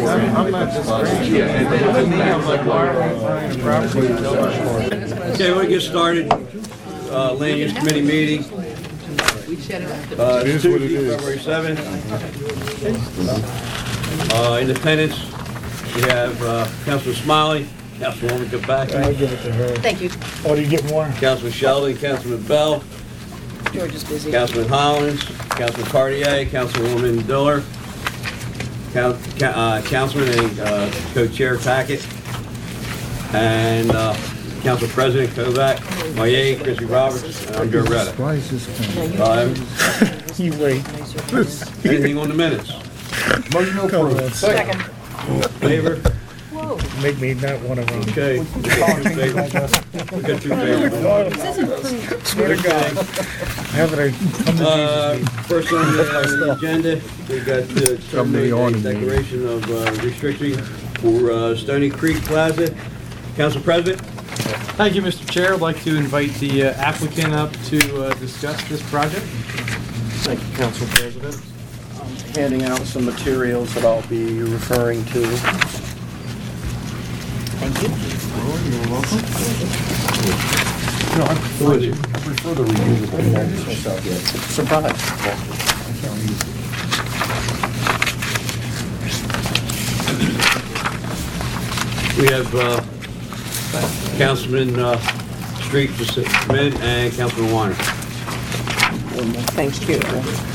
I'm not disagreeing. To me, I'm like, why are we buying a property until it's for? Okay, we'll get started. Land Use Committee meeting. Tuesday, February 7th. In attendance, we have Councilman Smiley, Councilwoman Kabaki. I'll give it to her. Thank you. Oh, do you get more? Councilman Sheldon, Councilman Bell, George is busy. Councilman Hollins, Councilman Cartier, Councilwoman Diller, Councilman and Co-Chair Tackett, and Council President Kovac, Maye, Chrissy Roberts, and I'm Joe Retta. Why is this You wait. Anything on the minutes? Motion approved. Second. Favor? Whoa. Make me not one of them. Okay. We got two favors. This isn't Swear to God. Have it come to Jesus. First on the agenda, we got the declaration of restricting for Stony Creek Plaza. Council President? Thank you, Mr. Chair. I'd like to invite the applicant up to discuss this project. Thank you, Council President. I'm handing out some materials that I'll be referring to. Thank you. You're welcome. No, I prefer the reusable. Surprise. We have Councilman Street to submit and Councilman Warner. Thank you.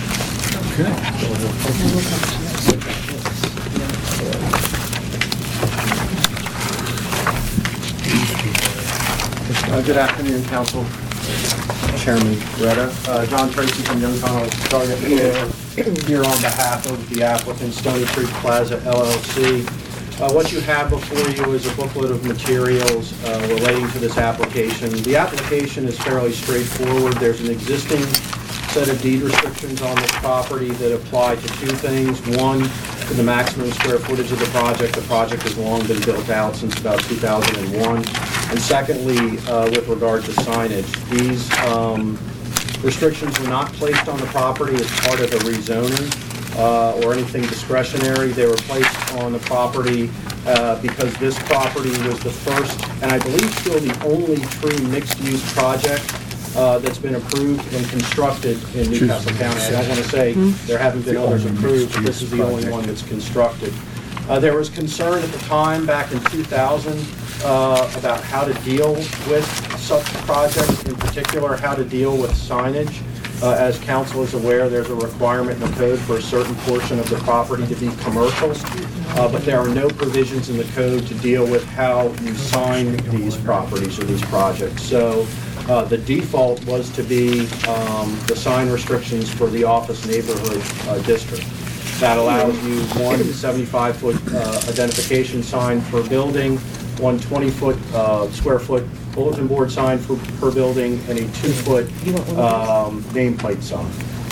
Good afternoon, Council Chairman Retta. John Tracy from Young Connell Target here on behalf of the applicant Stony Creek Plaza LLC. What you have before you is a booklet of materials relating to this application. The application is fairly straightforward. There's an existing set of deed restrictions on this property that apply to two things. One, to the maximum square footage of the project. The project has long been built out since about 2001. And secondly, with regard to signage, these restrictions were not placed on the property as part of a rezoning or anything discretionary. They were placed on the property because this property was the first, and I believe still the only true mixed-use project that's been approved and constructed in Newcastle County. I don't want to say there haven't been others approved, but this is the only one that's constructed. There was concern at the time, back in 2000, about how to deal with such projects, in particular how to deal with signage. As council is aware, there's a requirement in the code for a certain portion of the property to be commercial, but there are no provisions in the code to deal with how you sign these properties or these projects. So the default was to be the sign restrictions for the office neighborhood district. That allows you one 75-foot identification sign per building, one 20-foot square foot bulletin board sign per building, and a 2-foot nameplate sign.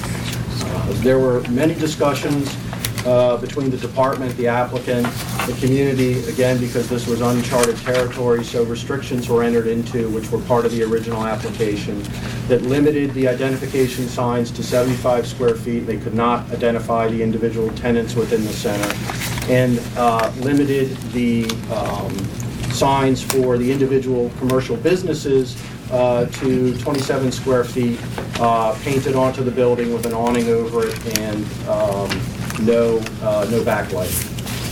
There were many discussions between the department, the applicant, the community, again, because this was uncharted territory, so restrictions were entered into, which were part of the original application, that limited the identification signs to 75 square feet. They could not identify the individual tenants within the center, and limited the signs for the individual commercial businesses to 27 square feet, painted onto the building with an awning over it, and no backlight.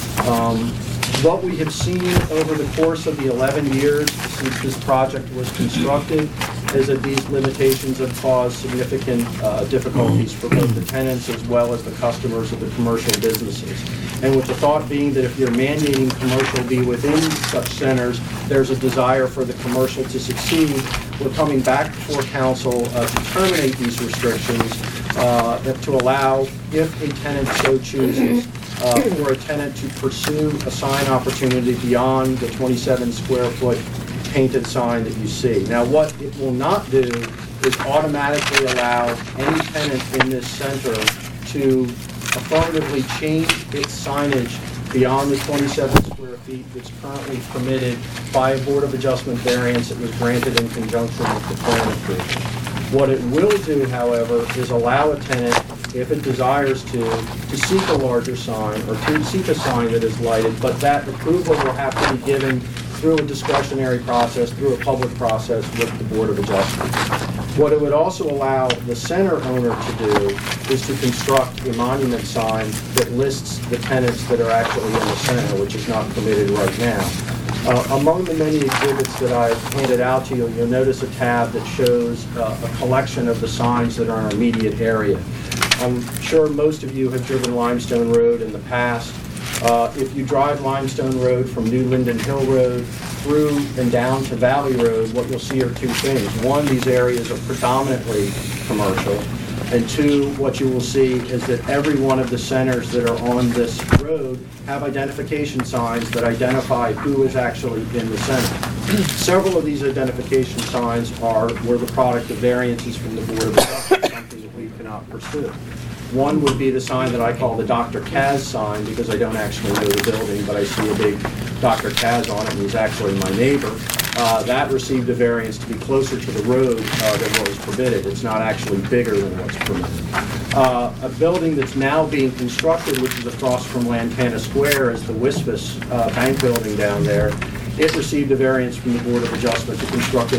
What we have seen over the course of the 11 years since this project was constructed is that these limitations have caused significant difficulties for both the tenants as well as the customers of the commercial businesses. And with the thought being that if you're mandating commercial be within such centers, there's a desire for the commercial to succeed. We're coming back before council to terminate these restrictions, to allow, if a tenant so chooses, for a tenant to pursue a sign opportunity beyond the 27 square foot painted sign that you see. Now, what it will not do is automatically allow any tenant in this center to affirmatively change its signage beyond the 27 square feet that's currently permitted by a Board of Adjustment variance that was granted in conjunction with the plan approval. What it will do, however, is allow a tenant if it desires to seek a larger sign or to seek a sign that is lighted, but that approval will have to be given through a discretionary process, through a public process with the Board of Adjustment. What it would also allow the center owner to do is to construct a monument sign that lists the tenants that are actually in the center, which is not permitted right now. Among the many exhibits that I've handed out to you, you'll notice a tab that shows a collection of the signs that are in our immediate area. I'm sure most of you have driven Limestone Road in the past. If you drive Limestone Road from New Linden Hill Road through and down to Valley Road, what you'll see are two things. One, these areas are predominantly commercial. And two, what you will see is that every one of the centers that are on this road have identification signs that identify who is actually in the center. Several of these identification signs were the product of variances from the Board of Adjustment, something that we cannot pursue. One would be the sign that I call the Dr. Kaz sign, because I don't actually know the building, but I see a big Dr. Kaz on it, and he's actually my neighbor. That received a variance to be closer to the road than what was permitted. It's not actually bigger than what's permitted. A building that's now being constructed, which is across from Lantana Square, is the Wispas Bank building down there. It received a variance from the Board of Adjustment to construct a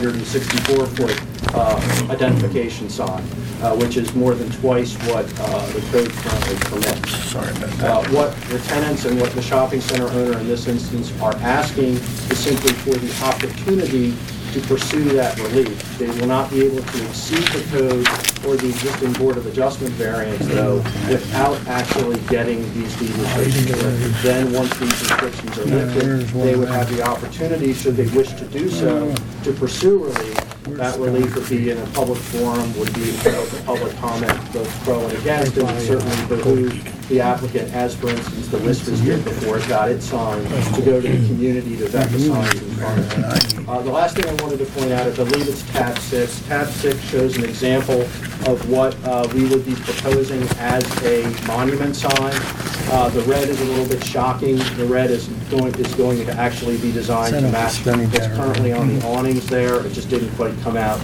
164-foot identification sign, which is more than twice what the code currently permits. Sorry about that. What the tenants and what the shopping center owner in this instance are asking is simply for the opportunity to pursue that relief. They will not be able to exceed the code or the existing Board of Adjustment variance, though, without actually getting these deed restrictions lifted. Then, once these restrictions are lifted, they would have the opportunity, should they wish to do so, to pursue relief. That relief would be in a public forum, would be entitled to public comment, both pro and against, and would certainly behoove the applicant, as for instance the Wispas did before it got its sign, to go to the community to vet the signs in front of it. The last thing I wanted to point out, I believe it's tab 6. Tab 6 shows an example of what we would be proposing as a monument sign. The red is a little bit shocking. The red is going to actually be designed to match what's currently on the awnings there. It just didn't quite come out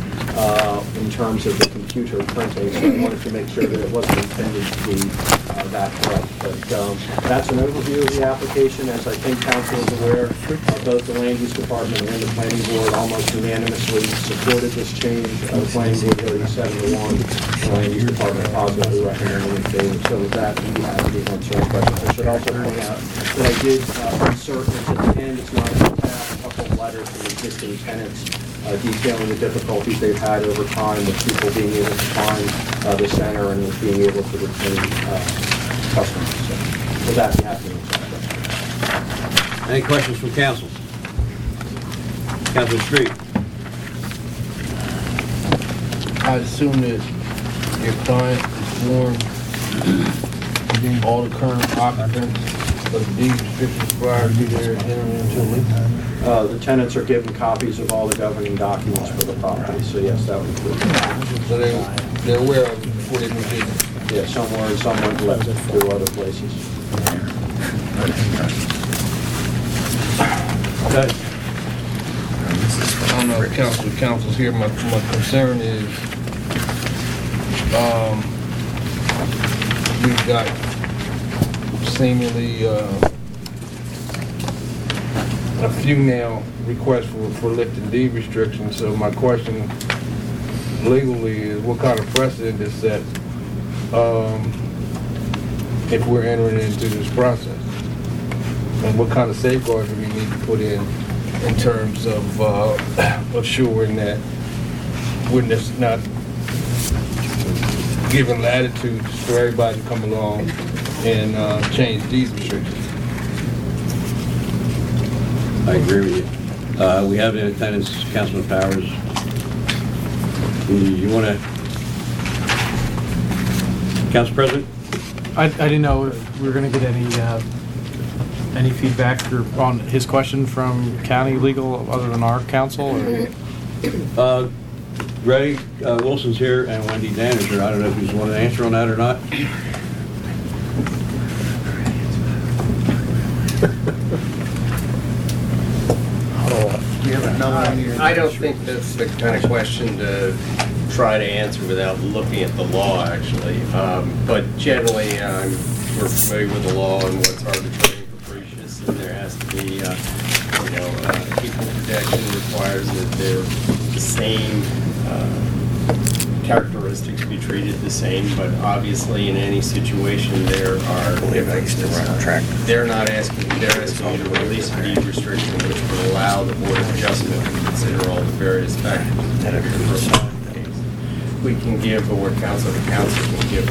in terms of the computer printing, so I wanted to make sure that it wasn't intended to be that correct. But that's an overview of the application. As I think council is aware, both the Land Use Department and the Planning Board almost unanimously supported this change. The Planning Board voted 7-1. The Land Use Department positively recommended in favor. So with that, we have the answer to questions. I should also point out that I did insert at the end, it's not in the tab, a couple of letters from existing tenants detailing the difficulties they've had over time with people being able to find the center and with being able to retain customers. So with that, we have to answer that question. Any questions from council? Councilor Street. I assume that your client informed all the current occupants of the deed restrictions prior to their entering into a lease? The tenants are given copies of all the governing documents for the property, so yes, that would include it. So they're aware of it before they move in? Yeah, some were and some went left to other places. Okay. I don't know if council's here. My concern is, we've got seemingly a few now requests for lifting deed restrictions. So my question legally is, what kind of precedent is set if we're entering into this process? And what kind of safeguards do we need to put in terms of assuring that we're just not giving latitude for everybody to come along and change deed restrictions? I agree with you. We have in attendance Councilman Powers. You want to, Council President? I didn't know if we were going to get any feedback on his question from county legal other than our council? Or? Ray Wilson's here and Wendy Dan is here. I don't know if you want to answer on that or not. Do you have a I don't think that's the kind of question to try to answer without looking at the law, actually. But generally, we're familiar with the law and what's arbitrary and capricious, and there has to be, equal protection requires that they're the same characteristics be treated the same, but obviously in any situation there are differences. They're asking you to release a deed restriction which would allow the Board of Adjustment to consider all the various factors that have been case. We can give, or the council can give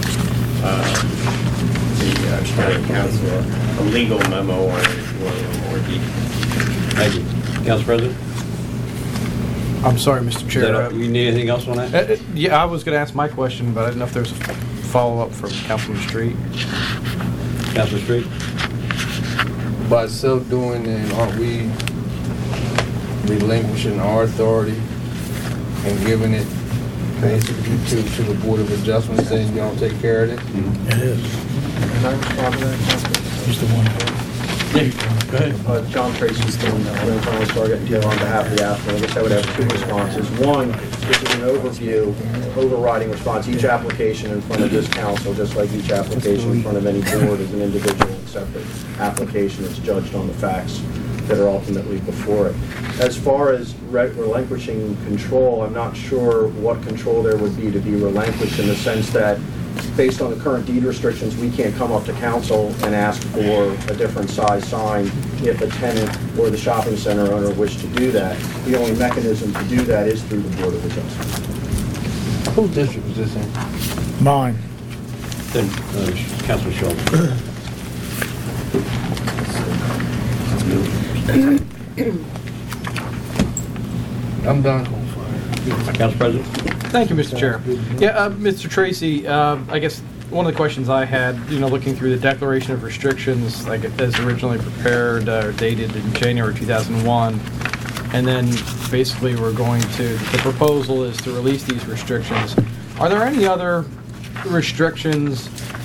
the county council a legal memo on it if you want a little more detail. Thank you. Council President? I'm sorry, Mr. Chair. You need anything else on that? Yeah, I was going to ask my question, but I didn't know if there's a follow-up from Councilman Street. Councilman Street? By so doing, then aren't we relinquishing our authority and giving it basically to the Board of Adjustment, saying you don't take care of it? Can I respond to that, Councilman? He's the one. Yeah, go ahead. John Tracy from Young Connell Target here on behalf of the applicant. I guess I would have two responses. One, this is an overview, overriding response. Each application in front of this council, just like each application in front of any board, is an individual and separate application that's judged on the facts that are ultimately before it. As far as relinquishing control, I'm not sure what control there would be to be relinquished, in the sense that based on the current deed restrictions, we can't come up to council and ask for a different size sign if a tenant or the shopping center owner wish to do that. The only mechanism to do that is through the Board of Adjustment. Whose district is this in? Mine. Then, Councilman Shaw. I'm done. Council President? Thank you, Mr. Chair. Yeah, Mr. Tracy, I guess one of the questions I had, looking through the Declaration of Restrictions, like as originally prepared or dated in January 2001, and then basically the proposal is to release these restrictions. Are there any other restrictions?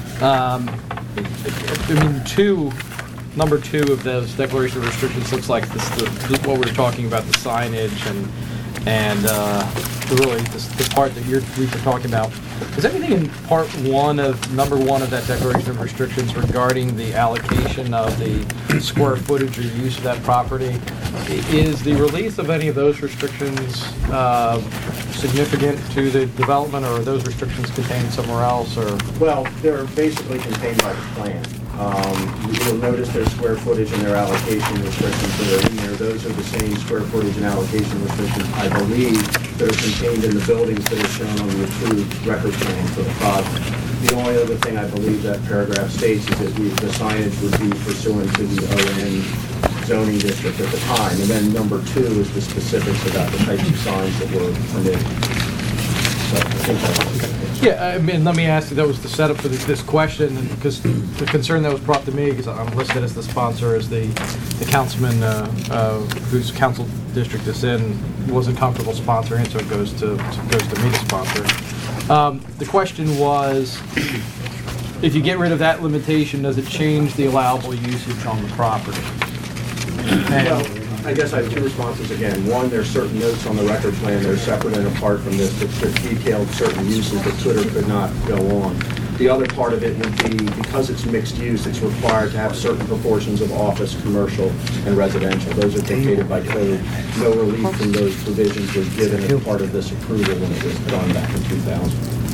Number 2 of those Declaration of Restrictions looks like this, what we're talking about, the signage and really the part that we were talking about. Is anything in part 1 of number 1 of that Declaration of Restrictions regarding the allocation of the square footage or use of that property? Is the release of any of those restrictions significant to the development, or are those restrictions contained somewhere else? Or Well, they're basically contained by the plan. You'll notice their square footage and their allocation restrictions that are in there. Those are the same square footage and allocation restrictions, I believe, that are contained in the buildings that are shown on the approved record plan for the project. The only other thing I believe that paragraph states is that the signage would be pursuant to the ON zoning district at the time. And then number 2 is the specifics about the types of signs that were permitted. So I think that's okay. yeah, let me ask you, that was the setup for this question, and because the concern that was brought to me, because I'm listed as the sponsor, is the councilman whose council district is in wasn't comfortable sponsoring it, so it goes to me to sponsor. The question was, if you get rid of that limitation, does it change the allowable usage on the property? Well, I guess I have 2 responses again. One, there's certain notes on the record plan that are separate and apart from this that detailed certain uses that could or could not go on. The other part of it would be, because it's mixed use, it's required to have certain proportions of office, commercial, and residential. Those are dictated by code. No relief from those provisions was given as part of this approval when it was done back in 2000.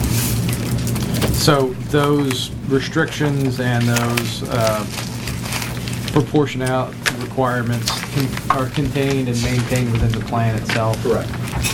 So those restrictions and those proportionality requirements are contained and maintained within the plan itself? Correct.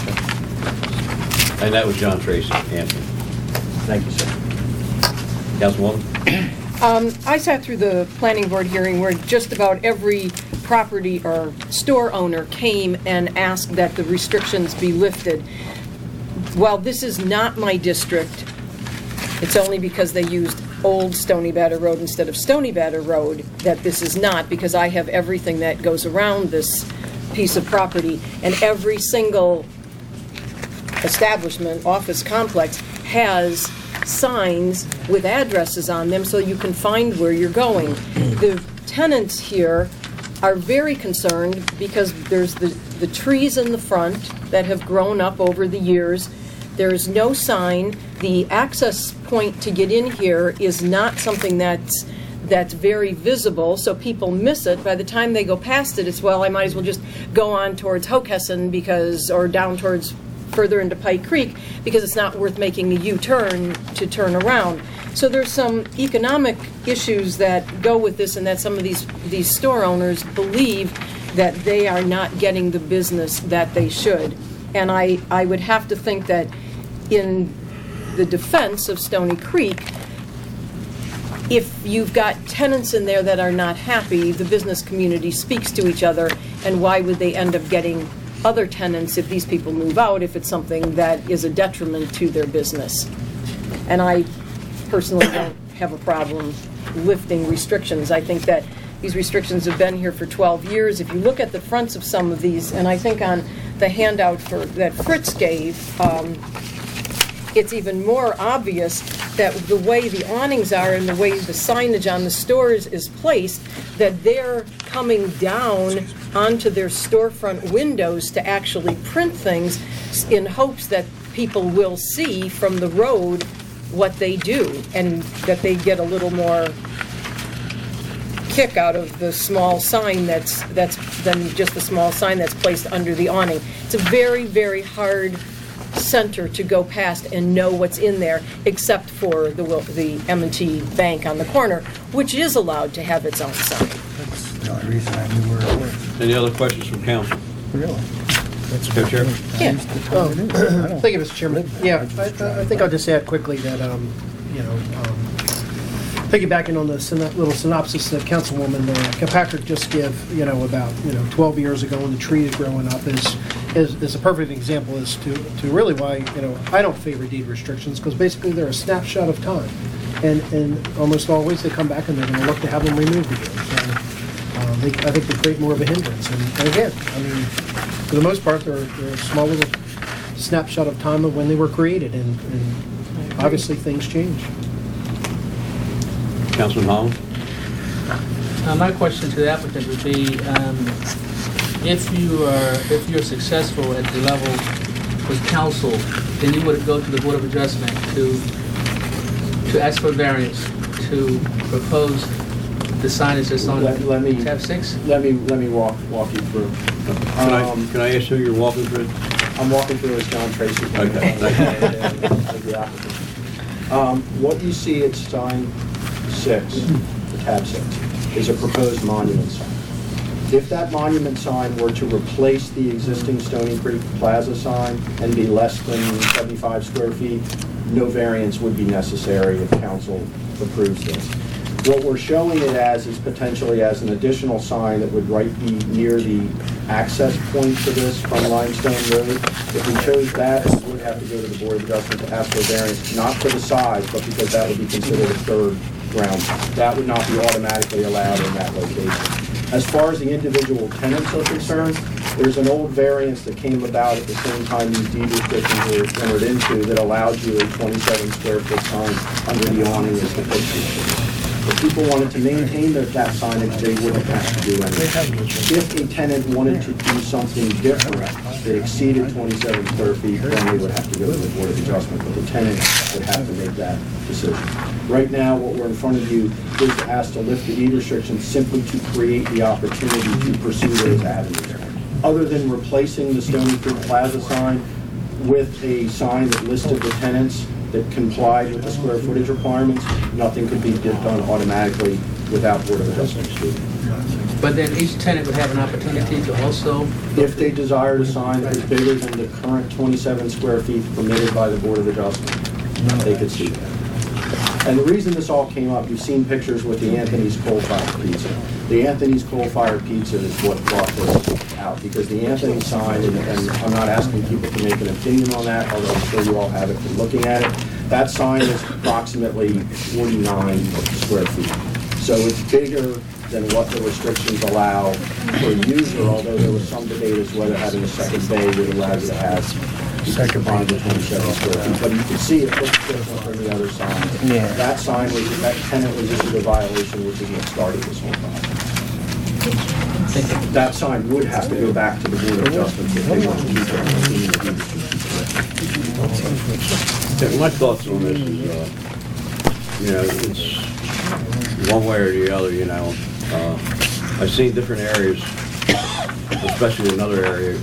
And that was John Tracy answering. Thank you, sir. Councilwoman? I sat through the planning board hearing where just about every property or store owner came and asked that the restrictions be lifted. While this is not my district, it's only because they used Old Stony Batter Road instead of Stony Batter Road that this is not, because I have everything that goes around this piece of property, and every single establishment, office complex, has signs with addresses on them so you can find where you're going. The tenants here are very concerned because there's the the trees in the front that have grown up over the years. There is no sign. The access point to get in here is not something that's very visible, so people miss it. By the time they go past it, it's, well, I might as well just go on towards Hockessin or down towards further into Pike Creek, because it's not worth making a U-turn to turn around. So there's some economic issues that go with this, and that some of these store owners believe that they are not getting the business that they should. And I would have to think that in the defense of Stony Creek, if you've got tenants in there that are not happy, the business community speaks to each other, and why would they end up getting other tenants if these people move out, if it's something that is a detriment to their business? And I personally don't have a problem lifting restrictions. I think that these restrictions have been here for 12 years. If you look at the fronts of some of these, and I think on the handout that Fritz gave, it's even more obvious that the way the awnings are and the way the signage on the stores is placed, that they're coming down onto their storefront windows to actually print things in hopes that people will see from the road what they do, and that they get a little more kick out of the small sign that's than just the small sign that's placed under the awning. It's a very, very hard center to go past and know what's in there, except for the M&T Bank on the corner, which is allowed to have its own sign. That's the only reason I knew where it was. Any other questions from council? Really? That's Go, Chair. Yeah. Thank you, Mr. Chairman. Yeah, I think I'll just add quickly that, piggybacking on the little synopsis that Councilwoman Kilpatrick just gave, about 12 years ago when the tree is growing up is a perfect example as to really why I don't favor deed restrictions, because basically they're a snapshot of time, and almost always they come back and they're going to look to have them removed again. So I think they create more of a hindrance. And again, I mean, for the most part, they're a small little snapshot of time of when they were created, and obviously things change. Councilman Holland? My question to the applicant would be, if you're successful at the level with council, then you would go to the Board of Adjustment to ask for variance to propose the signage that's on tab 6? Let me walk you through. Can I ask who you're walking through? I'm walking through as John Tracy. Okay. The applicant. What you see at sign 6, the tab 6, is a proposed monument sign. If that monument sign were to replace the existing Stony Creek Plaza sign and be less than 75 square feet, no variance would be necessary if council approves this. What we're showing it as is potentially as an additional sign that would be near the access point to this from Limestone Road. If we chose that, we would have to go to the Board of Adjustment to ask for variance, not for the size, but because that would be considered a third ground. That would not be automatically allowed in that location. As far as the individual tenants are concerned, there's an old variance that came about at the same time these deed restrictions were entered into that allowed you a 27 square foot sign under the awning as the picture. If people wanted to maintain that signage, they wouldn't have to do anything. If a tenant wanted to do something different that exceeded 27 square feet, then they would have to go to the Board of Adjustment, but the tenant would have to make that decision. Right now, what we're in front of you is asked to lift the deed restrictions simply to create the opportunity to pursue those avenues. Other than replacing the Stony Creek Plaza sign with a sign that listed the tenants that complied with the square footage requirements, nothing could be done automatically without Board of Adjustment scrutiny. But then each tenant would have an opportunity to also... If they desired a sign that was bigger than the current 27 square feet permitted by the Board of Adjustment, they could see that. And the reason this all came up, you've seen pictures with the Anthony's Coal-Fired Pizza. The Anthony's Coal-Fired Pizza is what brought this out, because the Anthony sign, and I'm not asking people to make an opinion on that, although I'm sure you all have it from looking at it, that sign is approximately 49 square feet. So it's bigger than what the restrictions allow for a user, although there was some debate as to whether having a second bay would allow you to have second bay to 27 square feet. But you can see it looks different from the other signs. Yeah. That sign, that tenant was issued a violation, which is what started this whole process. thinking. That sign would have to go back to the Board of Adjustment if they want to keep it. Yeah, my thoughts on this is, you know, it's one way or the other, you know. I've seen different areas, especially another area.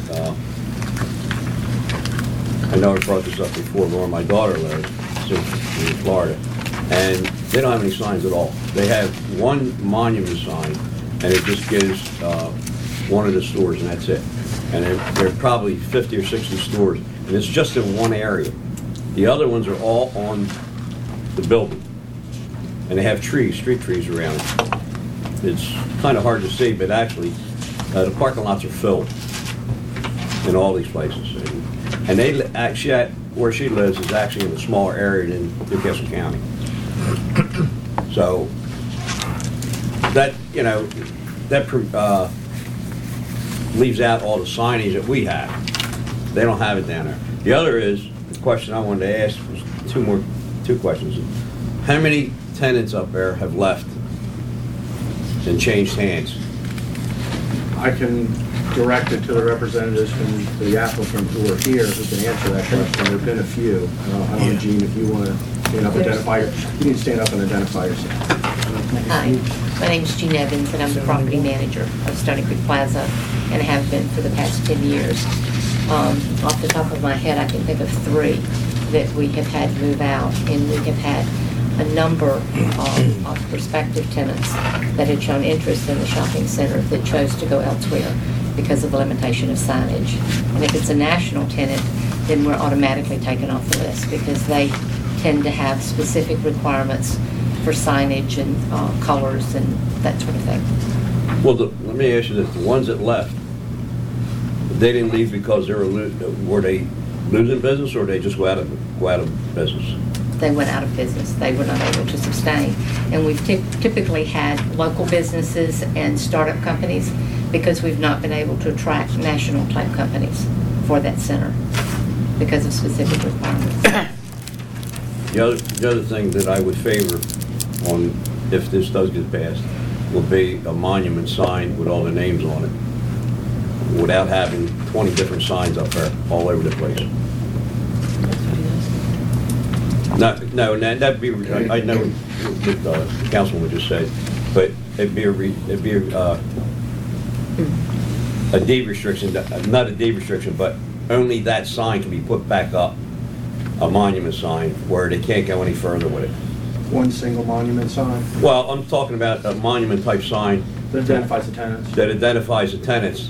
I know I brought this up before, where my daughter lives, in Florida, and they don't have any signs at all. They have one monument sign, and it just gives one of the stores, and that's it. And there are probably 50 or 60 stores, and it's just in one area. The other ones are all on the building, and they have trees, street trees around it. It's kind of hard to see, but actually, the parking lots are filled in all these places. And they actually, where she lives is actually in a smaller area than Newcastle County. So that, you know, that leaves out all the signage that we have. They don't have it down there. The other is, the question I wanted to ask was two questions. How many tenants up there have left and changed hands? I can direct it to the representatives from the applicant who are here who can answer that question. There have been a few. I don't know, Gene, if you want to stand up and identify yourself. You need to stand up and identify yourself. Hi, my name is Jean Evans, and I'm the property manager of Stony Creek Plaza, and have been for the past 10 years. Off the top of my head, I can think of 3 that we have had move out, and we have had a number of prospective tenants that had shown interest in the shopping center that chose to go elsewhere because of the limitation of signage. And if it's a national tenant, then we're automatically taken off the list because they tend to have specific requirements for signage and colors and that sort of thing. Well, let me ask you this: the ones that left, they didn't leave because they were they losing business, or they just go out of business? They went out of business. They were not able to sustain. And we've typically had local businesses and startup companies because we've not been able to attract national type companies for that center because of specific requirements. The other thing that I would favor on, if this does get passed, would be a monument sign with all the names on it, without having 20 different signs up there all over the place. No, that'd be, I know what the councilman just said, but it'd be a deed restriction, not a deed restriction, but only that sign can be put back up, a monument sign, where they can't go any further with it. One single monument sign Well, I'm talking about a monument type sign that identifies the tenants. that identifies the tenants,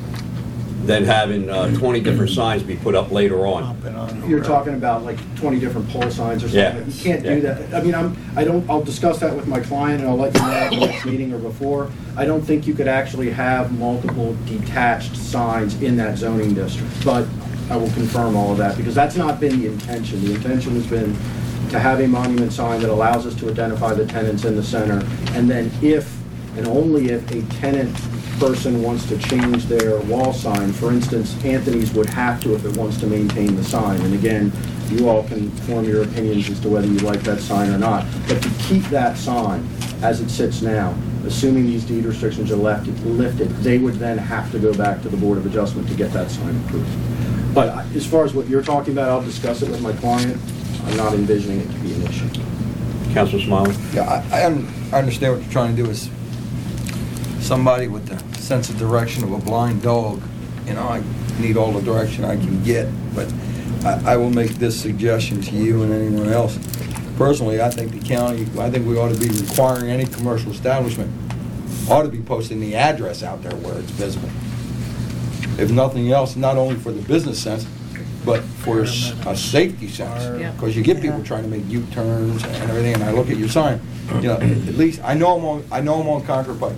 than having 20 different signs be put up later on. You're talking about like 20 different pole signs or something. Yeah. You can't do that. I mean, I'll discuss that with my client, and I'll let you know at the next meeting or before. I don't think you could actually have multiple detached signs in that zoning district, but I will confirm all of that, because that's not been the intention. The intention has been to have a monument sign that allows us to identify the tenants in the center, and then if, and only if, a tenant person wants to change their wall sign, for instance, Anthony's would have to if it wants to maintain the sign. And again, you all can form your opinions as to whether you like that sign or not. But to keep that sign as it sits now, assuming these deed restrictions are lifted, they would then have to go back to the Board of Adjustment to get that sign approved. But as far as what you're talking about, I'll discuss it with my client. I'm not envisioning it to be an issue. Councilor Smiley? Yeah, I understand what you're trying to do is somebody with the sense of direction of a blind dog. You know, I need all the direction I can get, but I will make this suggestion to you and anyone else. Personally, I think the county, I think we ought to be requiring any commercial establishment ought to be posting the address out there where it's visible. If nothing else, not only for the business sense, but for a safety sense. Because you get people trying to make U-turns and everything, and I look at your sign, you know, at least I know I'm on Concord Pike.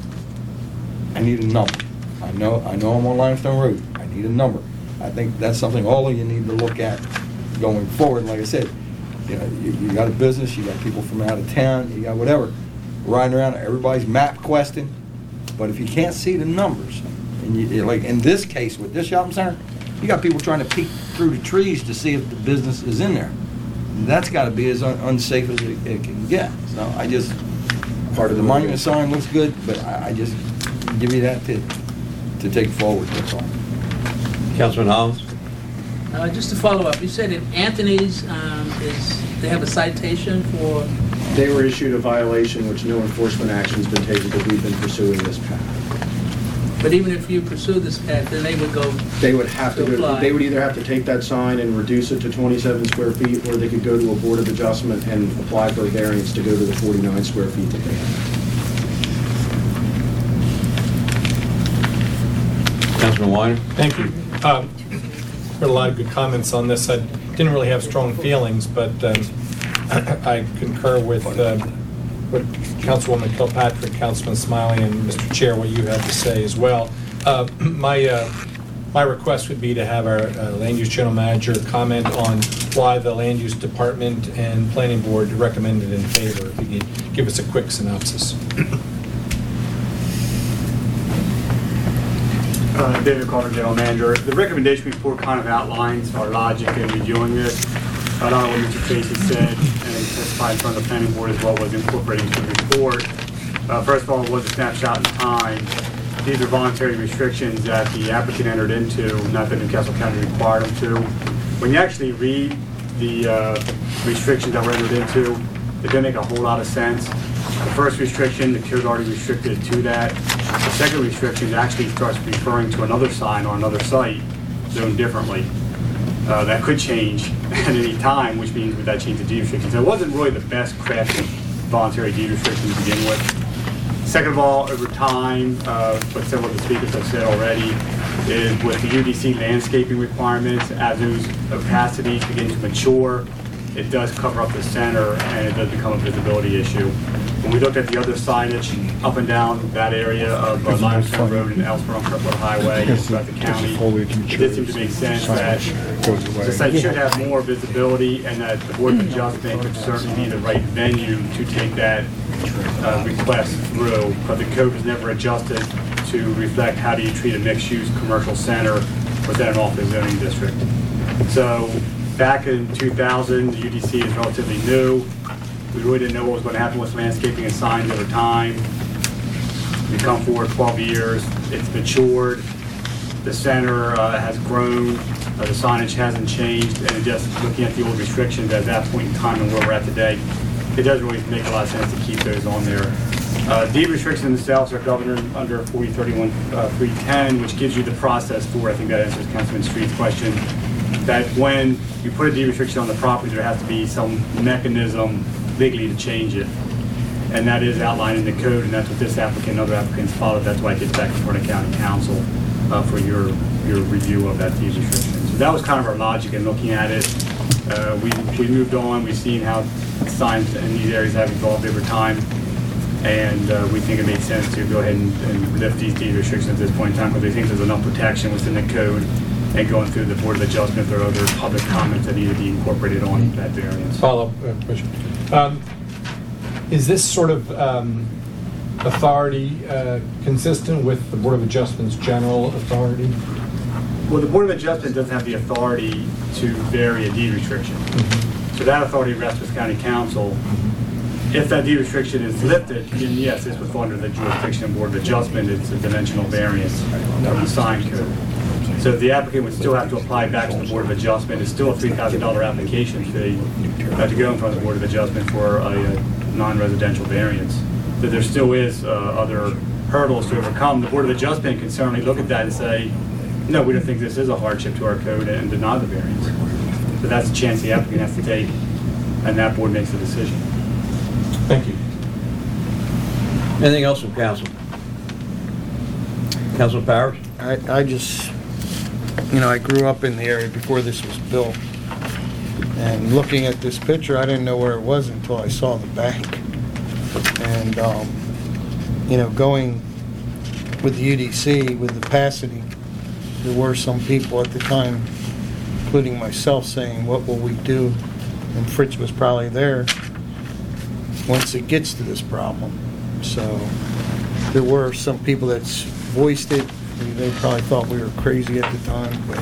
I need a number. I know I'm on Limestone Road. I need a number. I think that's something all of you need to look at going forward. And like I said, you know, you got a business, you got people from out of town, you got whatever, riding around, everybody's map questing. But if you can't see the numbers, and you, like in this case with this shopping center, you got people trying to peek through the trees to see if the business is in there. That's got to be as unsafe as it can get. So I just, part of the monument sign looks good, but I just give you that tip. to take forward, that's all. Councilman Hollins? Just to follow up, you said in Anthony's, they have a citation for, They were issued a violation which no enforcement action's been taken, but we've been pursuing this path. but even if you pursue this path, then they would go, They would have to go, Apply. they would either have to take that sign and reduce it to 27 square feet, or they could go to a Board of Adjustment and apply for a variance to go to the 49 square feet that they have. Councilman Weiner? Thank you. Heard a lot of good comments on this. I didn't really have strong feelings, but I concur with what Councilwoman Kilpatrick, Councilman Smiley, and Mr. Chair, what you had to say as well. My request would be to have our Land Use General Manager comment on why the Land Use Department and Planning Board recommended in favor. If you could give us a quick synopsis. David Carter, General Manager. The recommendation report kind of outlines our logic in reviewing this. I don't know what Mr. Tracy said, and he testified in front of the Planning Board as well, was incorporated into the report. First of all, it was a snapshot in time. These are voluntary restrictions that the applicant entered into, not that Newcastle County required them to. When you actually read the restrictions that were entered into, it didn't make a whole lot of sense. The first restriction, the code already restricted to that. The second restriction actually starts referring to another sign on another site zoned differently. That could change at any time, which means would that change the deed restriction. So it wasn't really the best crafted voluntary deed restriction to begin with. Second of all, over time, what several of the speakers have said already, is with the UDC landscaping requirements, as those opacities begin to mature, it does cover up the center and it does become a visibility issue. When we looked at the other signage up and down that area of Limestone Road and elsewhere on Kirkwood Highway throughout the county, it did seem to make sense that the site should have more visibility and that the Board of Adjustment could certainly be the right venue to take that request through, but the code was never adjusted to reflect how do you treat a mixed-use commercial center within an office zoning district. So back in 2000, the UDC is relatively new. We really didn't know what was going to happen with landscaping and signs over time. We come forward 12 years, it's matured, the center has grown, the signage hasn't changed, and just looking at the old restrictions at that point in time and where we're at today, it doesn't really make a lot of sense to keep those on there. Deed restrictions themselves are governed under 4031-310, which gives you the process for, I think that answers Councilman Street's question, that when you put a deed restriction on the property, there has to be some mechanism legally to change it. And that is outlined in the code, and that's what this applicant and other applicants followed. That's why it gets back in front of County Council for your review of that deed restriction. So that was kind of our logic in looking at it. We moved on. We've seen how signs in these areas have evolved over time, and we think it makes sense to go ahead and lift these deed restrictions at this point in time because we think there's enough protection within the code and going through the Board of Adjustment, there are other public comments that need to be incorporated on that variance. Follow-up question. Is this sort of authority consistent with the Board of Adjustment's general authority? Well, the Board of Adjustment doesn't have the authority to vary a deed restriction. So that authority rests with County Council. If that deed restriction is lifted, then yes, this would fall under the jurisdiction of Board of Adjustment. It's a dimensional variance from the sign code. So the applicant would still have to apply back to the Board of Adjustment. It's still a $3,000 application fee to go in front of the Board of Adjustment for a non-residential variance. So there still is other hurdles to overcome. The Board of Adjustment can certainly look at that and say, no, we don't think this is a hardship to our code and deny the variance. So that's a chance the applicant has to take, and that board makes the decision. Thank you. Anything else from council? Councilman Powers? I just, I grew up in the area before this was built. And looking at this picture, I didn't know where it was until I saw the bank. And, going with the UDC, with the opacity, there were some people at the time, including myself, saying, what will we do? And Fritz was probably there once it gets to this problem. So there were some people that voiced it. They probably thought we were crazy at the time, but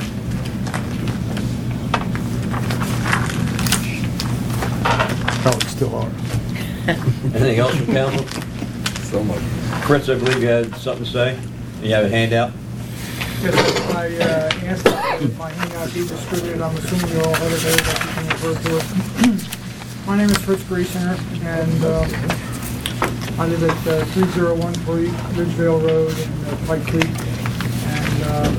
probably still are. Anything else from council? So much. Fritz, I believe you had something to say? You have a handout? Yes, I asked that my handout be distributed. I'm assuming you all heard of it, that you can refer to it. My name is Fritz Griesinger, and I live at 3013 Ridgevale Road in Pike Creek. And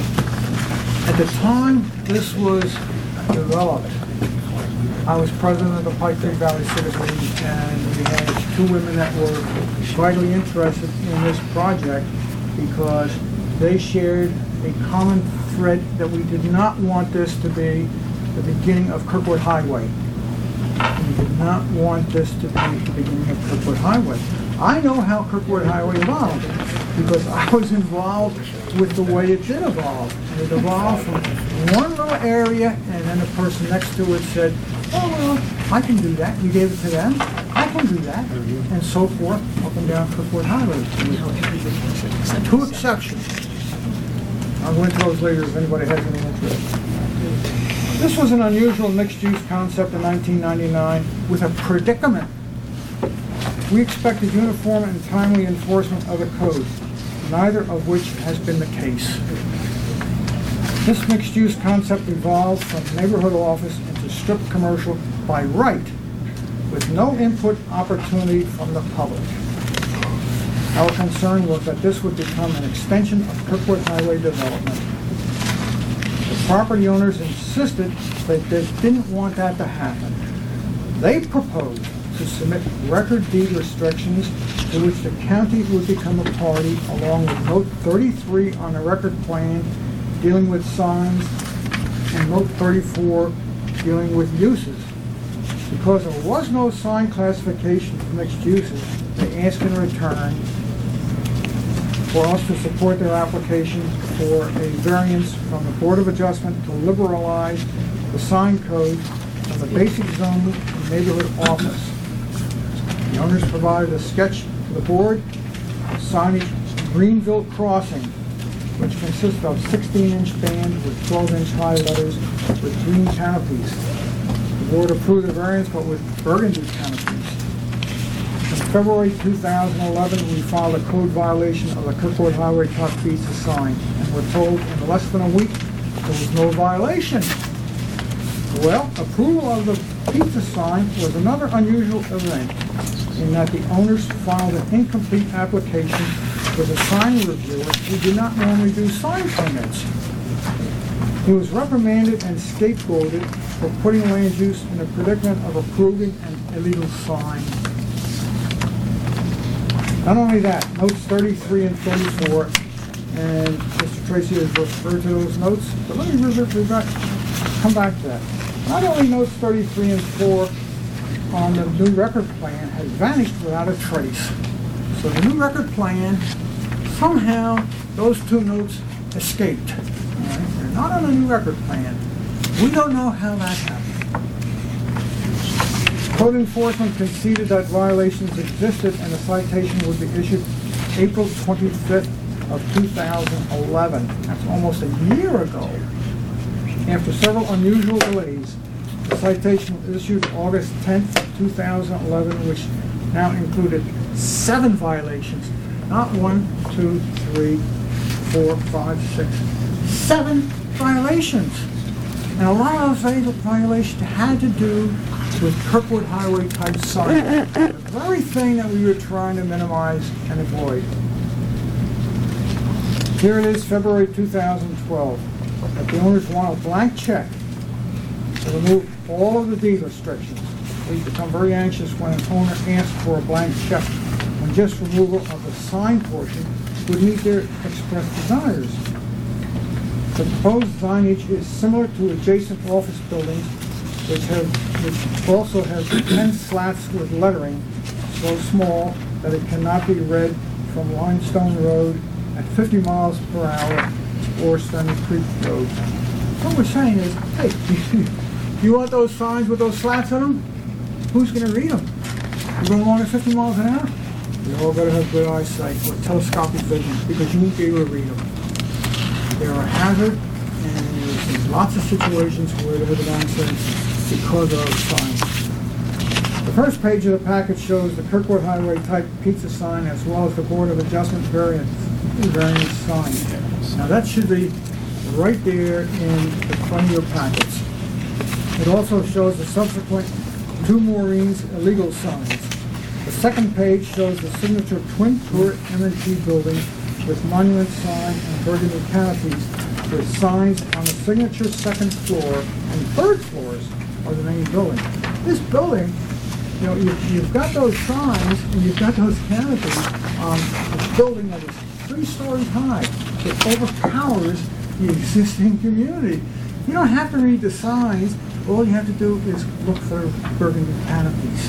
at the time this was developed, I was president of the Pike Creek Valley Civic League, and we had two women that were vitally interested in this project because they shared a common thread that we did not want this to be the beginning of Kirkwood Highway. We did not want this to be the beginning of Kirkwood Highway. I know how Kirkwood Highway evolved because I was involved with the way it did evolve. And it evolved from one little area, and then the person next to it said, oh, well, I can do that. You gave it to them. I can do that. And so forth, up and down Kirkwood Highway. Two exceptions. I'll go into those later if anybody has any interest. This was an unusual mixed-use concept in 1999 with a predicament. We expected uniform and timely enforcement of the code, neither of which has been the case. This mixed-use concept evolved from neighborhood office into strip commercial by right, with no input opportunity from the public. Our concern was that this would become an extension of Kirkwood Highway development. The property owners insisted that they didn't want that to happen. They proposed to submit record deed restrictions to which the county would become a party, along with Note 33 on the record plan dealing with signs and Note 34 dealing with uses. Because there was no sign classification for mixed uses, they asked in return for us to support their application for a variance from the Board of Adjustment to liberalize the sign code from the basic zone and neighborhood office. The owners provided a sketch to the board, signage Greenville Crossing, which consists of 16-inch band with 12-inch high letters with green canopies. The board approved the variance, but with burgundy canopies. In February 2011, we filed a code violation of the Kirkwood Highway Top Pizza sign, and were told in less than a week there was no violation. Well, approval of the pizza sign was another unusual event, in that the owners filed an incomplete application with a sign reviewer who did not normally do sign permits. He was reprimanded and scapegoated for putting land use in the predicament of approving an illegal sign. Not only that, notes 33 and 34, and Mr. Tracy has referred to those notes, but let me come back to that. Not only notes 33 and 4 on the new record plan had vanished without a trace. So the new record plan, somehow those two notes escaped. Right? They're not on the new record plan. We don't know how that happened. Code enforcement conceded that violations existed and a citation would be issued April 25th of 2011. That's almost a year ago. After several unusual delays, the citation was issued August 10th, 2011, which now included 7 violations. Not 1, 2, 3, 4, 5, 6. 7 violations. And a lot of those violations had to do with Kirkwood Highway type signs. The very thing that we were trying to minimize and avoid. Here it is, February 2012. That the owners want a blank check to remove all of the deed restrictions. We become very anxious when an owner asks for a blank check, when just removal of the sign portion would meet their expressed desires. The proposed signage is similar to adjacent office buildings, which also has 10 slats with lettering so small that it cannot be read from Limestone Road at 50 miles per hour or Stony Creek Road. What we're saying is, hey, you want those signs with those slats on them? Who's going to read them? You're going along at 50 miles an hour? You all got to have good eyesight or telescopic vision because you won't be able to read them. They're a hazard, and there's lots of situations where there was nonsense because of signs. The first page of the packet shows the Kirkwood Highway type pizza sign as well as the Board of Adjustment variance sign. Now that should be right there in the front of your packets. It also shows the subsequent 2 Maureen's illegal signs. The second page shows the signature twin turret M&T building with monument sign and burgundy canopies with signs on the signature second floor and third floors of the main building. This building, you know, you've got those signs and you've got those canopies on a building that is 3 stories high. It overpowers the existing community. You don't have to read the signs. All you have to do is look for burgundy canopies.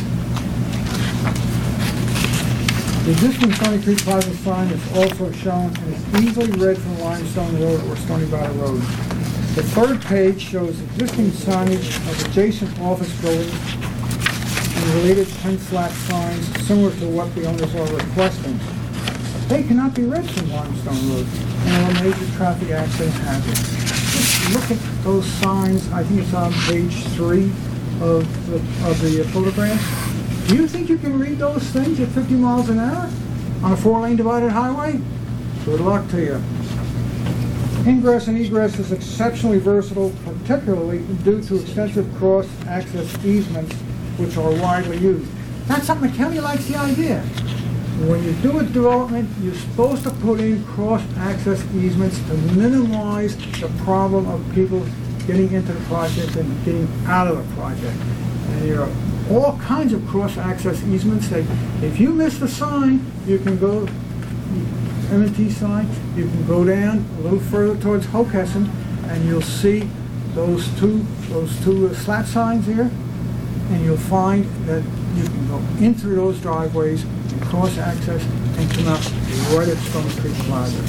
The existing Stony Creek Plaza sign is also shown and is easily read from Limestone Road or Stony Valley Road. The third page shows existing signage of adjacent office buildings and related 10-flat signs similar to what the owners are requesting. They cannot be read from Limestone Road and are a major traffic accident hazard. Just look at those signs. I think it's on page 3 of the photograph. Do you think you can read those things at 50 miles an hour on a 4-lane divided highway? Good luck to you. Ingress and egress is exceptionally versatile, particularly due to extensive cross-access easements which are widely used. That's something the county likes the idea. When you do a development, you're supposed to put in cross-access easements to minimize the problem of people getting into the project and getting out of the project. And there are all kinds of cross-access easements that if you miss the sign, you can go, M&T sign, you can go down a little further towards Hockessin and you'll see those two slat signs here, and you'll find that you can go into those driveways and cross-access and come out right at Stony Creek Plaza.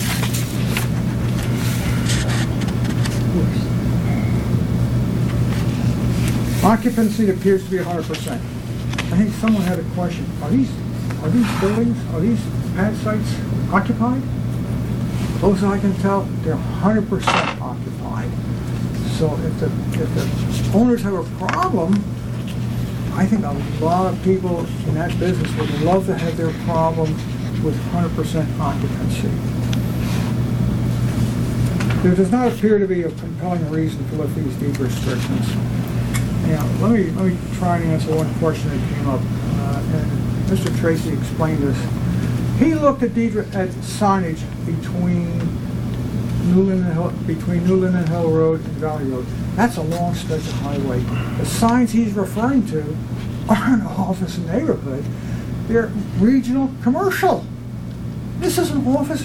Occupancy appears to be 100%. I think someone had a question. Are these buildings, are these pad sites occupied? Close as I can tell, they're 100% occupied. So if the owners have a problem, I think a lot of people in that business would love to have their problem with 100% occupancy. There does not appear to be a compelling reason to lift these deed restrictions. Now, let me try and answer one question that came up, and Mr. Tracy explained this. He looked at signage between New Linden Hill Road and Valley Road. That's a long stretch of highway. The signs he's referring to aren't office neighborhood. They're regional commercial. This is an office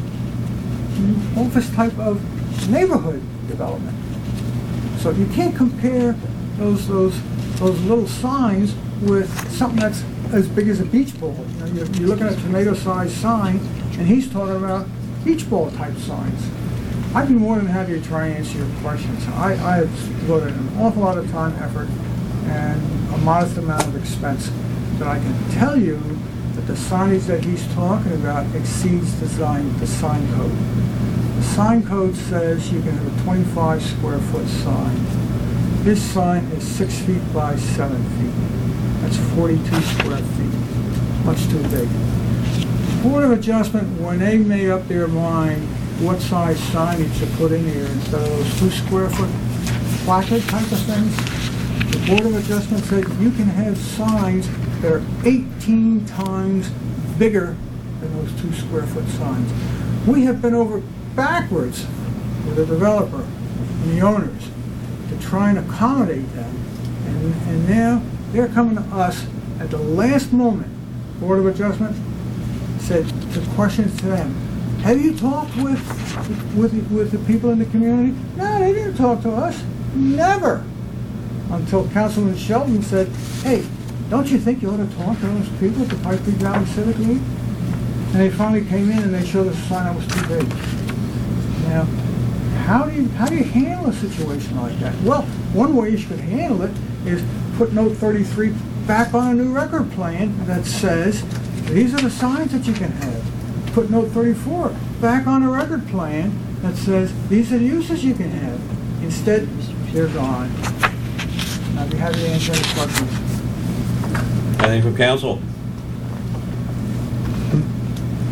type of neighborhood development. So you can't compare those little signs with something that's as big as a beach ball. You know, you're looking at a tomato-sized sign, and he's talking about beach ball type signs. I'd be more than happy to try and answer your questions. I have devoted an awful lot of time, effort, and a modest amount of expense. But I can tell you that the signage that he's talking about exceeds the sign code. The sign code says you can have a 25 square foot sign. This sign is 6 feet by 7 feet. That's 42 square feet. Much too big. Board of Adjustment, when they made up their mind what size signage to put in here instead of those 2 square foot placard type of things, the Board of Adjustment said you can have signs that are 18 times bigger than those 2 square foot signs. We have been over backwards with the developer and the owners to try and accommodate them, and now they're coming to us at the last moment. Board of Adjustment said the questions to them. Have you talked with the people in the community? No, they didn't talk to us. Never. Until Councilman Shelton said, hey, don't you think you ought to talk to those people at the Pike Creek Valley Civic League? And they finally came in and they showed us a sign that was too big. Now, how do you handle a situation like that? Well, one way you should handle it is put note 33 back on a new record plan that says these are the signs that you can have. Put note 34 back on a record plan that says these are the uses you can have. Instead, they're gone. I'd be happy to answer any questions. Anything from council?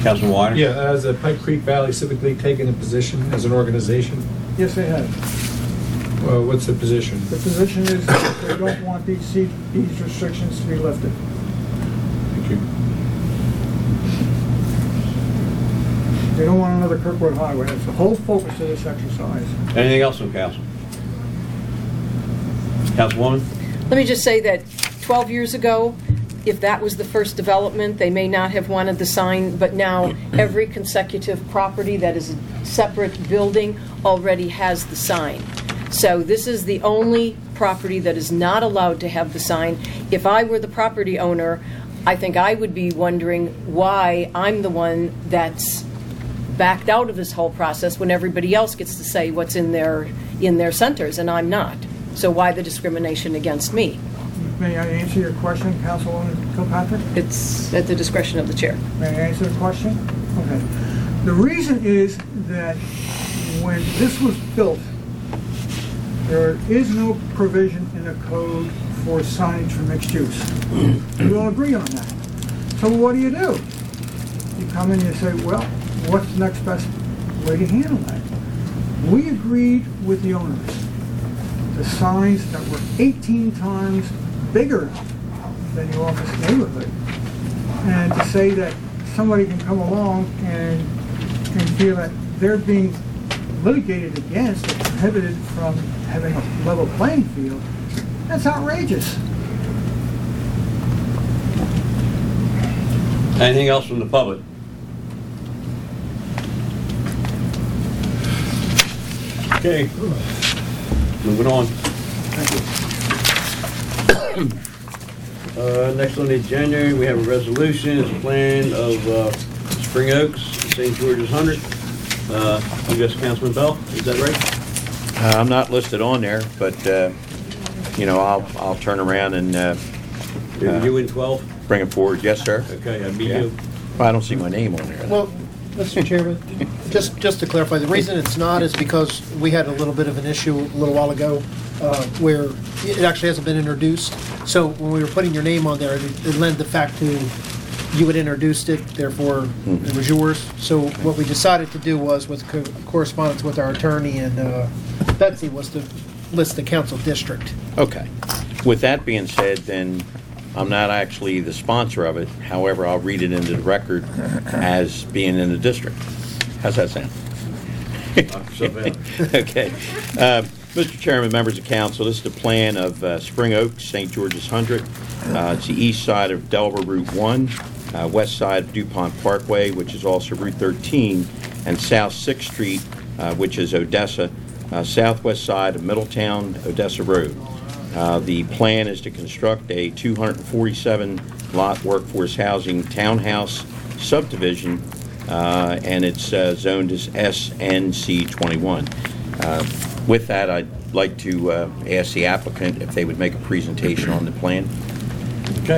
Councilman Wyder? Yeah, has the Pipe Creek Valley Civic League taken a position as an organization? Yes, they have. What's the position? The position is that they don't want these restrictions to be lifted. Thank you. They don't want another Kirkwood Highway. That's the whole focus of this exercise. Anything else from council? Councilwoman? Let me just say that 12 years ago, if that was the first development, they may not have wanted the sign, but now every consecutive property that is a separate building already has the sign. So this is the only property that is not allowed to have the sign. If I were the property owner, I think I would be wondering why I'm the one that's backed out of this whole process when everybody else gets to say what's in their centers, and I'm not. So why the discrimination against me? May I answer your question, Councilwoman Kilpatrick? It's at the discretion of the chair. May I answer the question? Okay. The reason is that when this was built, there is no provision in the code for signage for mixed use. We all agree on that. So what do? You come in and you say, well, what's the next best way to handle that? We agreed with the owners. The signs that were 18 times bigger than your office neighborhood. And to say that somebody can come along and feel that they're being litigated against or prohibited from having a level playing field, that's outrageous. Anything else from the public? Okay. Moving on. Next on the agenda, we have a resolution. It's a plan of Spring Oaks, St. George's 100. I guess Councilman Bell, is that right? I'm not listed on there, but you know, I'll turn around and you in 12? Bring it forward. Yes, sir. Okay, I meet Yeah. you. Well, I don't see my name on there. Well, Mr. Chairman, just to clarify, the reason it's not is because we had a little bit of an issue a little while ago where it actually hasn't been introduced. So when we were putting your name on there, it led the fact to you had introduced it, therefore it was yours. So what we decided to do was, with correspondence with our attorney and Betsy, was to list the council district. Okay. With that being said, then I'm not actually the sponsor of it. However, I'll read it into the record as being in the district. How's that sound? Okay. Mr. Chairman, members of council, this is the plan of Spring Oaks, St. George's 100. It's the east side of Delaware Route 1, west side of DuPont Parkway, which is also Route 13, and South 6th Street, which is Odessa, southwest side of Middletown, Odessa Road. The plan is to construct a 247-lot workforce housing townhouse subdivision, and it's zoned as SNC 21. With that, I'd like to ask the applicant if they would make a presentation on the plan. Okay.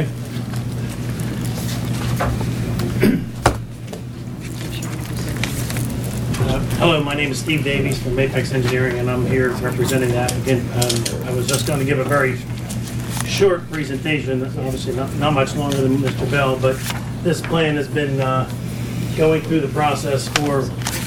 Hello, my name is Steve Davies from Apex Engineering, and I'm here representing the applicant. I was just going to give a very short presentation, obviously not much longer than Mr. Bell, but this plan has been going through the process for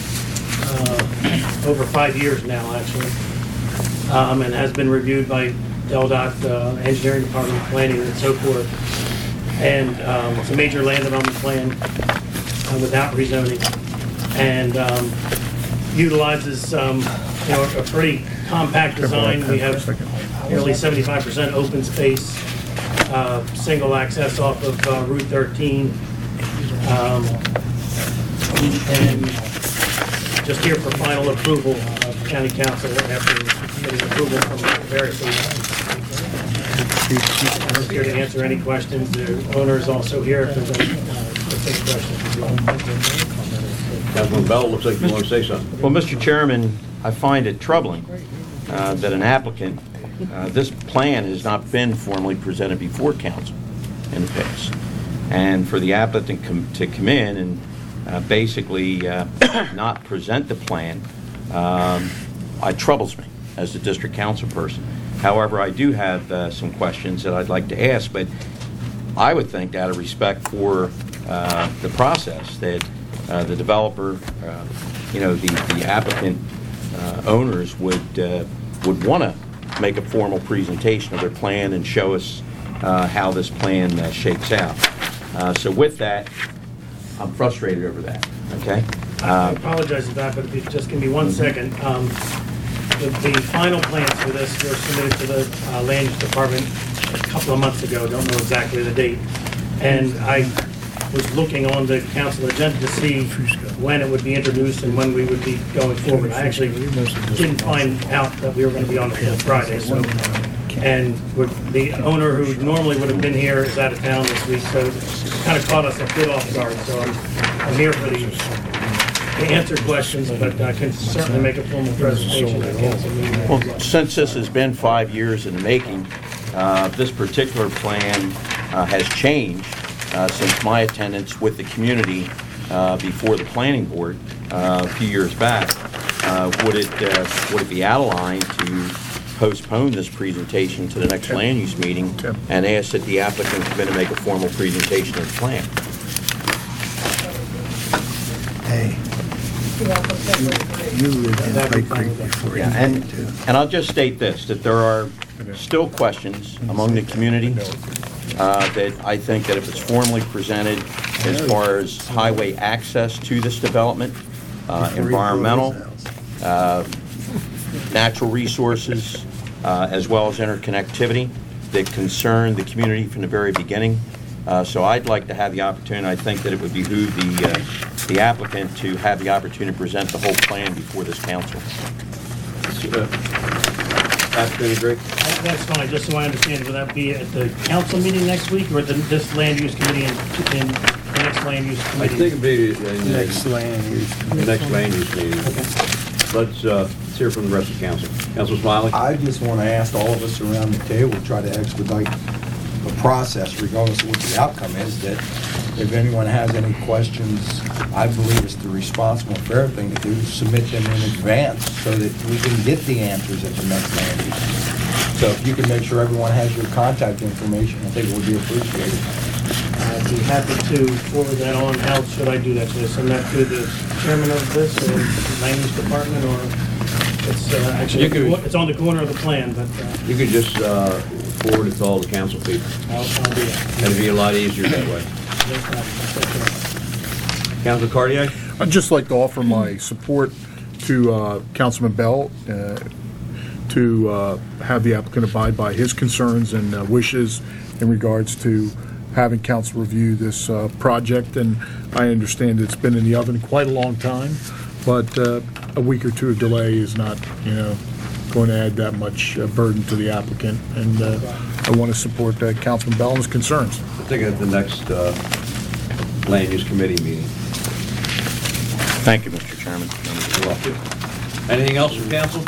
over 5 years now, actually, and has been reviewed by DelDOT, Engineering Department, Planning, and so forth. And it's a major land development plan without rezoning, and utilizes a pretty compact design. We have nearly 75% open space, single access off of Route 13, and just here for final approval of County Council after getting approval from various agencies. I'm here to answer any questions. The owner is also here if there's any questions as well. Councilman Bell, looks like you want to say something. Well, Mr. Chairman, I find it troubling that an applicant, this plan has not been formally presented before council in the past. And for the applicant to come in and basically not present the plan, it troubles me as the district council person. However, I do have some questions that I'd like to ask, but I would think out of respect for the process that the developer, the applicant owners would want to make a formal presentation of their plan and show us how this plan shakes out. So with that, I'm frustrated over that, okay? I apologize for that, but if you just give me 1 second. The final plans for this were submitted to the Land Use Department a couple of months ago, don't know exactly the date. And I was looking on the council agenda to see when it would be introduced and when we would be going forward. I actually didn't find out that we were going to be on the Friday, so. And the owner who normally would have been here is out of town this week, so it kind of caught us a bit off guard. So I'm here for to answer questions, but I can certainly make a formal presentation at council meeting. Well, since this has been 5 years in the making, this particular plan has changed since my attendance with the community before the planning board a few years back. Would it be out of line to postpone this presentation to the next land use meeting and ask that the applicant come in and make a formal presentation of the plan? Hey, you lived in Pike Creek before. Yeah, and I'll just state this, that there are still questions among the community that I think that if it's formally presented as far as highway access to this development, environmental, natural resources, as well as interconnectivity that concern the community from the very beginning. So I'd like to have the opportunity, I think that it would behoove the applicant to have the opportunity to present the whole plan before this council. Applicant agree? That's fine, just so I understand, will that be at the council meeting next week, or at this land use committee in the next land use I committee? think it'd be in the Next land use. next land use meeting. Let's hear from the rest of the council. Council Smiley? I just want to ask all of us around the table, try to expedite the process regardless of what the outcome is, that if anyone has any questions, I believe it's the responsible and fair thing to do, submit them in advance so that we can get the answers at the next land use. So if you can make sure everyone has your contact information, I think it would be appreciated. I'd be happy to forward that on. How should I do that? Should I send that to the chairman of this or land use department, or it's actually, it's on the corner of the plan, but. You could just forward it to all the council people. I'll do that. That'd be a lot easier that way. Councilor Cartier? I'd just like to offer my support to Councilman Bell to have the applicant abide by his concerns and wishes in regards to having council review this project. And I understand it's been in the oven quite a long time, but a week or two of delay is not, going to add that much burden to the applicant. And I want to support Councilman Bell and his concerns. I think at the next land use committee meeting. Thank you, Mr. Chairman. You're welcome. Anything else from council?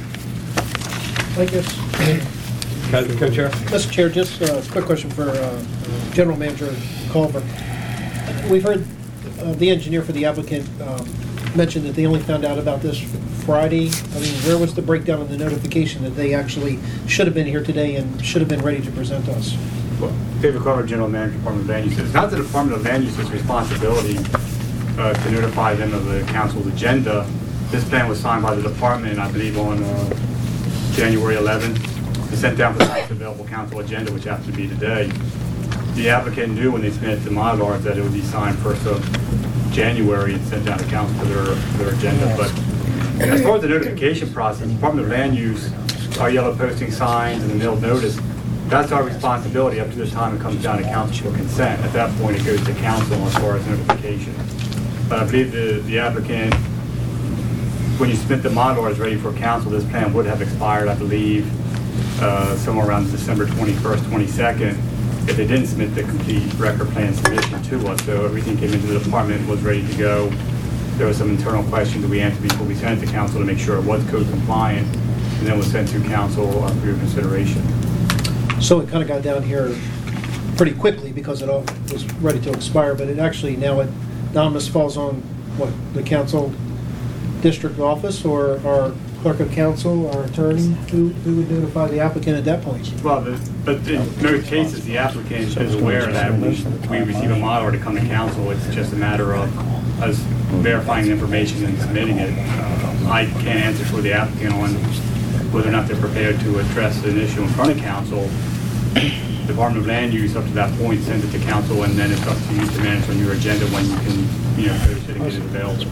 I guess. Co-chair? Mr. Chair, just a quick question for General Manager Culver. We've heard the engineer for the applicant mention that they only found out about this Friday. I mean, where was the breakdown of the notification that they actually should have been here today and should have been ready to present us? Well, David Carver, General Manager, Department of Land Use. It's not the Department of Land Use's responsibility to notify them of the council's agenda. This plan was signed by the department, I believe, on January 11th. It's sent down for the next available council agenda, which happens to be today. The applicant knew when they submitted to Mylars that it would be signed 1st of January and sent down to council for their agenda. But as far as the notification process, Department of Land Use, our yellow posting signs and the mailed notice, that's our responsibility up to the time it comes down to council for consent. At that point, it goes to council as far as notification. But I believe the applicant, when you submit the Mylars ready for council, this plan would have expired, I believe, somewhere around December 21st, 22nd, if they didn't submit the complete record plan submission to us. So everything came into the department, was ready to go. There were some internal questions that we answered before we sent it to council to make sure it was code compliant, and then was sent to council for your consideration. So it kind of got down here pretty quickly because it all was ready to expire, but it actually now this falls on what, the council district office or our clerk of council, our attorney, who would notify the applicant at that point? Well, but in most cases, the applicant is aware that we receive a Mylar to come to council. It's just a matter of us verifying the information and submitting it. I can't answer for the applicant on whether or not they're prepared to address an issue in front of council. Department of Land Use, up to that point, sends it to council, and then it's up to you to manage on your agenda when you can, post it and get it available.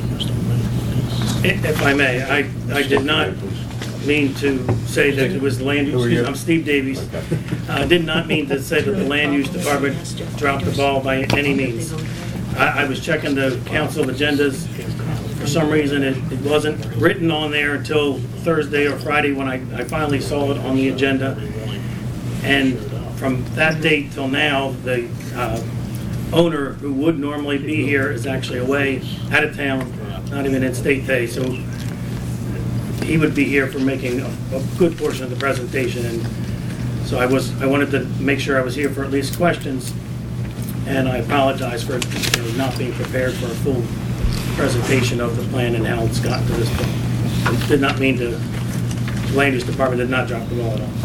If I may, I did not mean to say that it was the land use, I'm Steve Davies. I did not mean to say that the land use department dropped the ball by any means. I was checking the council agendas. For some reason, it wasn't written on there until Thursday or Friday when I finally saw it on the agenda. And from that date till now, the owner who would normally be here is actually away, out of town, not even in state pay. So he would be here for making a good portion of the presentation. And so I wanted to make sure I was here for at least questions. And I apologize for not being prepared for a full presentation of the plan and how it's gotten to this point. I did not mean to, the land use department did not drop the ball at all.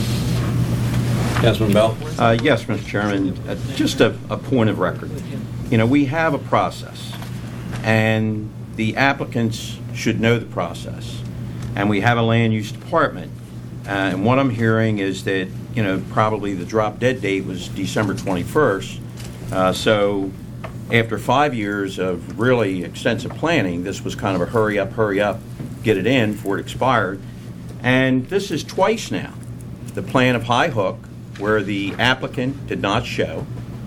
Councilman Bell? Yes, Mr. Chairman, just a point of record. We have a process, and the applicants should know the process. And we have a land use department. And what I'm hearing is that, probably the drop dead date was December 21st. So after 5 years of really extensive planning, this was kind of a hurry up, get it in before it expired. And this is twice now. The plan of High Hook, where the applicant did not show.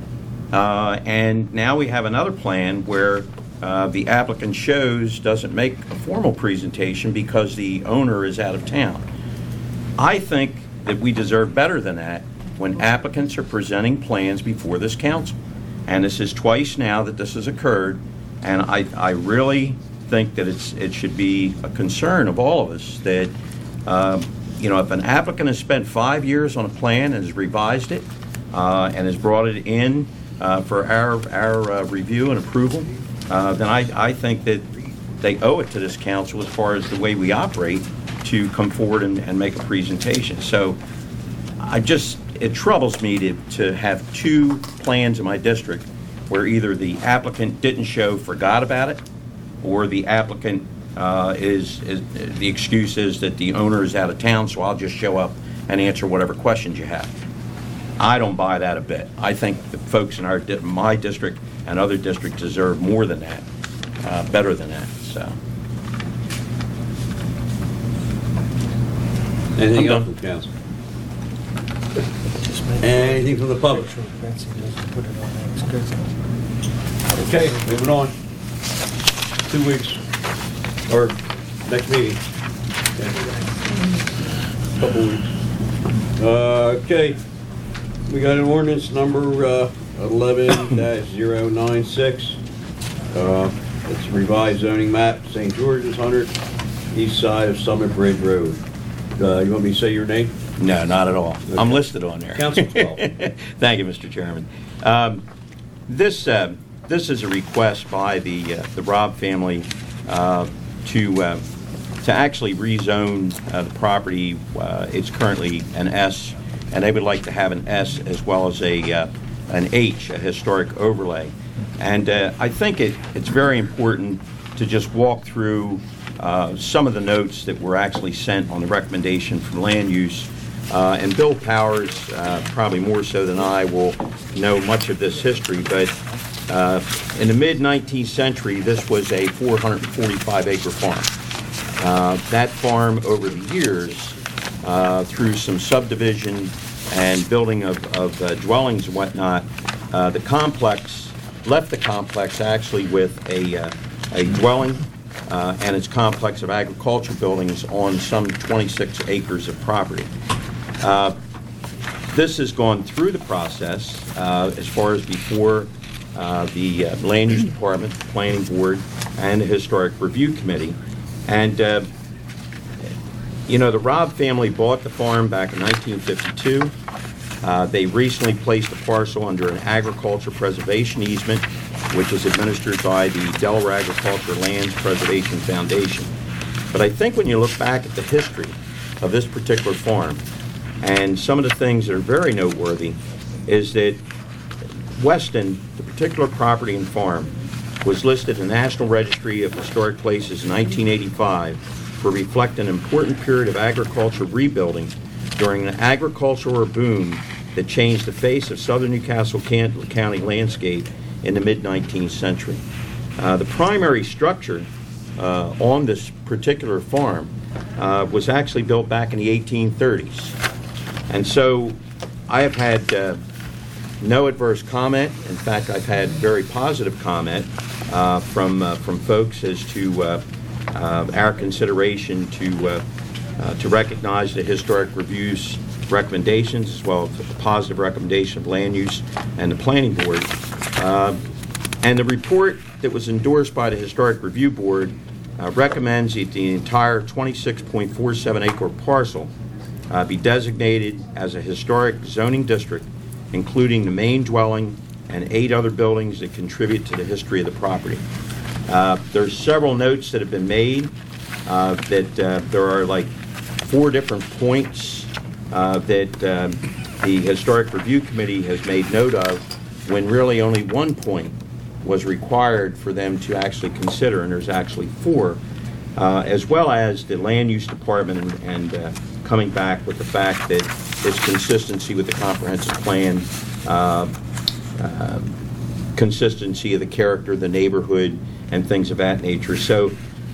And now we have another plan where the applicant shows, doesn't make a formal presentation because the owner is out of town. I think that we deserve better than that when applicants are presenting plans before this council. And this is twice now that this has occurred, and I really think that it should be a concern of all of us that if an applicant has spent 5 years on a plan and has revised it and has brought it in for our review and approval, then I think that they owe it to this council as far as the way we operate to come forward and make a presentation. So it troubles me to have two plans in my district where either the applicant didn't show, forgot about it, or the applicant the excuse is that the owner is out of town, so I'll just show up and answer whatever questions you have. I don't buy that a bit. I think the folks in my district and other districts deserve more than that, better than that. So. Anything else from council? Anything from the public? Okay, moving on. 2 weeks, or next meeting. Couple weeks. Okay, we got an ordinance number 11-096. It's a revised zoning map, St. George's 100, east side of Summit Bridge Road. You want me to say your name? No, not at all. Okay. I'm listed on there. Council 12. Thank you, Mr. Chairman. This is a request by the Robb family to actually rezone the property. It's currently an S, and they would like to have an S as well as an H, a historic overlay. And I think it's very important to just walk through some of the notes that were actually sent on the recommendation from land use. And Bill Powers, probably more so than I, will know much of this history, but in the mid-19th century, this was a 445-acre farm. That farm, over the years, through some subdivision and building of dwellings and whatnot, the complex left the complex actually with a dwelling and its complex of agricultural buildings on some 26 acres of property. This has gone through the process as far as before the Land Use Department, the Planning Board, and the Historic Review Committee. And, the Robb family bought the farm back in 1952. They recently placed the parcel under an agriculture preservation easement, which is administered by the Delaware Agricultural Lands Preservation Foundation. But I think when you look back at the history of this particular farm, and some of the things that are very noteworthy is that Weston, the particular property and farm, was listed in the National Registry of Historic Places in 1985 for reflecting an important period of agriculture rebuilding during an agricultural boom that changed the face of southern Newcastle County landscape in the mid-19th century. The primary structure on this particular farm was actually built back in the 1830s. And so I have had no adverse comment. In fact, I've had very positive comment from folks as to our consideration to recognize the Historic Review's recommendations, as well as the positive recommendation of Land Use and the Planning Board. And the report that was endorsed by the Historic Review Board recommends that the entire 26.47 acre parcel be designated as a historic zoning district, including the main dwelling and 8 other buildings that contribute to the history of the property. There's several notes that have been made that there are like 4 different points that the Historic Review Committee has made note of, when really only 1 point was required for them to actually consider, and there's actually 4, as well as the Land Use Department and coming back with the fact that its consistency with the comprehensive plan, consistency of the character of the neighborhood, and things of that nature. So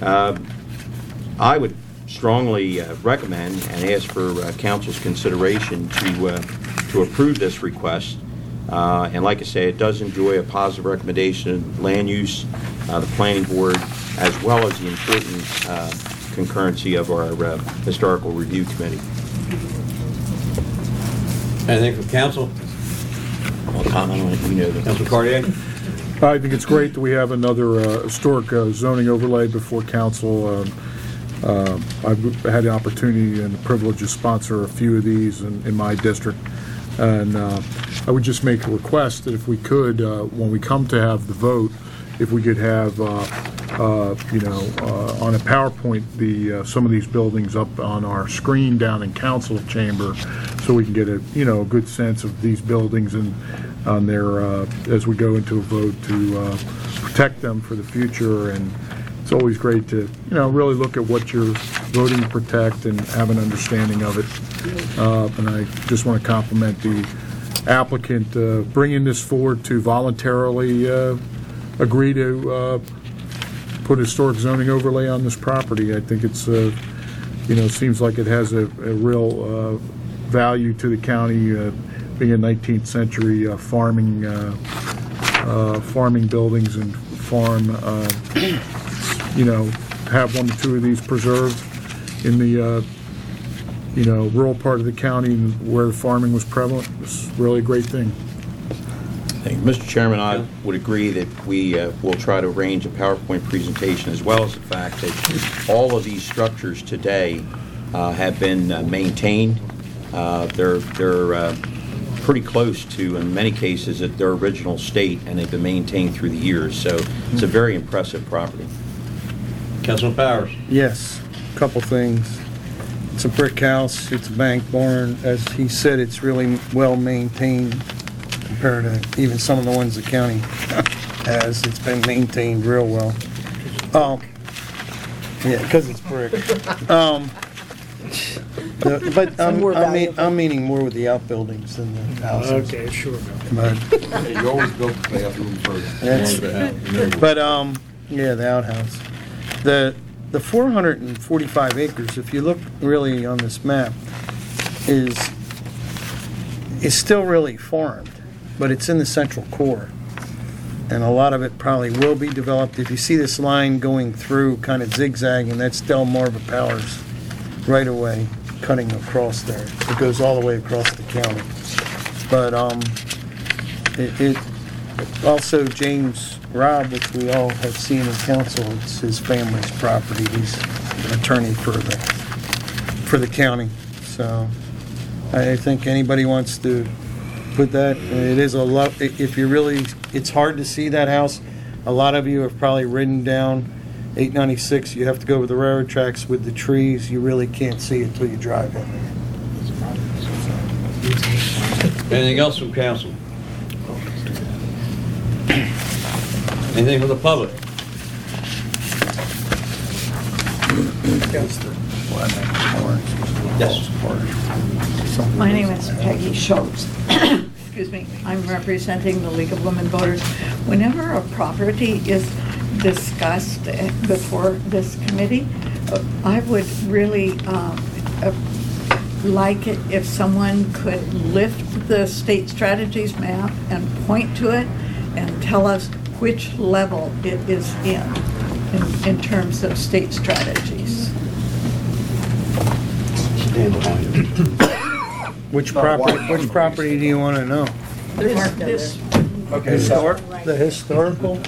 I would strongly recommend and ask for council's consideration to approve this request. And like I say, it does enjoy a positive recommendation of Land Use, the Planning Board, as well as the important concurrency of our Historical Review Committee. Anything from council? I'll comment on it. You know that. Councilor Cartier? I think it's great that we have another historic zoning overlay before council. I've had the opportunity and the privilege to sponsor a few of these in my district. And I would just make a request that if we could, when we come to have the vote, if we could have, on a PowerPoint, some of these buildings up on our screen down in council chamber, so we can get a good sense of these buildings and on their as we go into a vote to protect them for the future. And it's always great to really look at what you're voting to protect and have an understanding of it. And I just want to compliment the applicant bringing this forward to voluntarily agree to put a historic zoning overlay on this property. I think it's seems like it has a real value to the county, being a 19th century farming buildings and farm. Have 1 to 2 of these preserved in the rural part of the county where the farming was prevalent. It's really a great thing. Thank you. Mr. Chairman, I would agree that we will try to arrange a PowerPoint presentation, as well as the fact that all of these structures today have been maintained. They're pretty close to, in many cases, at their original state, and they've been maintained through the years. So it's a very impressive property. Councilman Powers? Yes, a couple things. It's a brick house, it's a bank barn. As he said, it's really well maintained compared to even some of the ones the county has. It's been maintained real well. Yeah, because it's brick. But I'm meaning more with the outbuildings than the houses. Okay, sure. But, You always built the bathroom first. yeah, the outhouse. The 445 acres, if you look really on this map, is still really farmed, but it's in the central core. And a lot of it probably will be developed. If you see this line going through, kind of zigzagging, that's Delmarva Powers right away, cutting across there. It goes all the way across the county. But it also James Robb, which we all have seen in council, it's his family's property. He's an attorney for the county. So I think anybody wants to put that, it is a lot. If you really, it's hard to see that house. A lot of you have probably ridden down 896. You have to go over the railroad tracks with the trees. You really can't see it till you drive in. Anything else from council? Anything from the public? Yes. My name is Peggy Schultz. Excuse me. I'm representing the League of Women Voters. Whenever a property is discussed before this committee, I would really like it if someone could lift the state strategies map and point to it and tell us which level it is in terms of state strategies. Which property do you want to know? This Okay, the historical?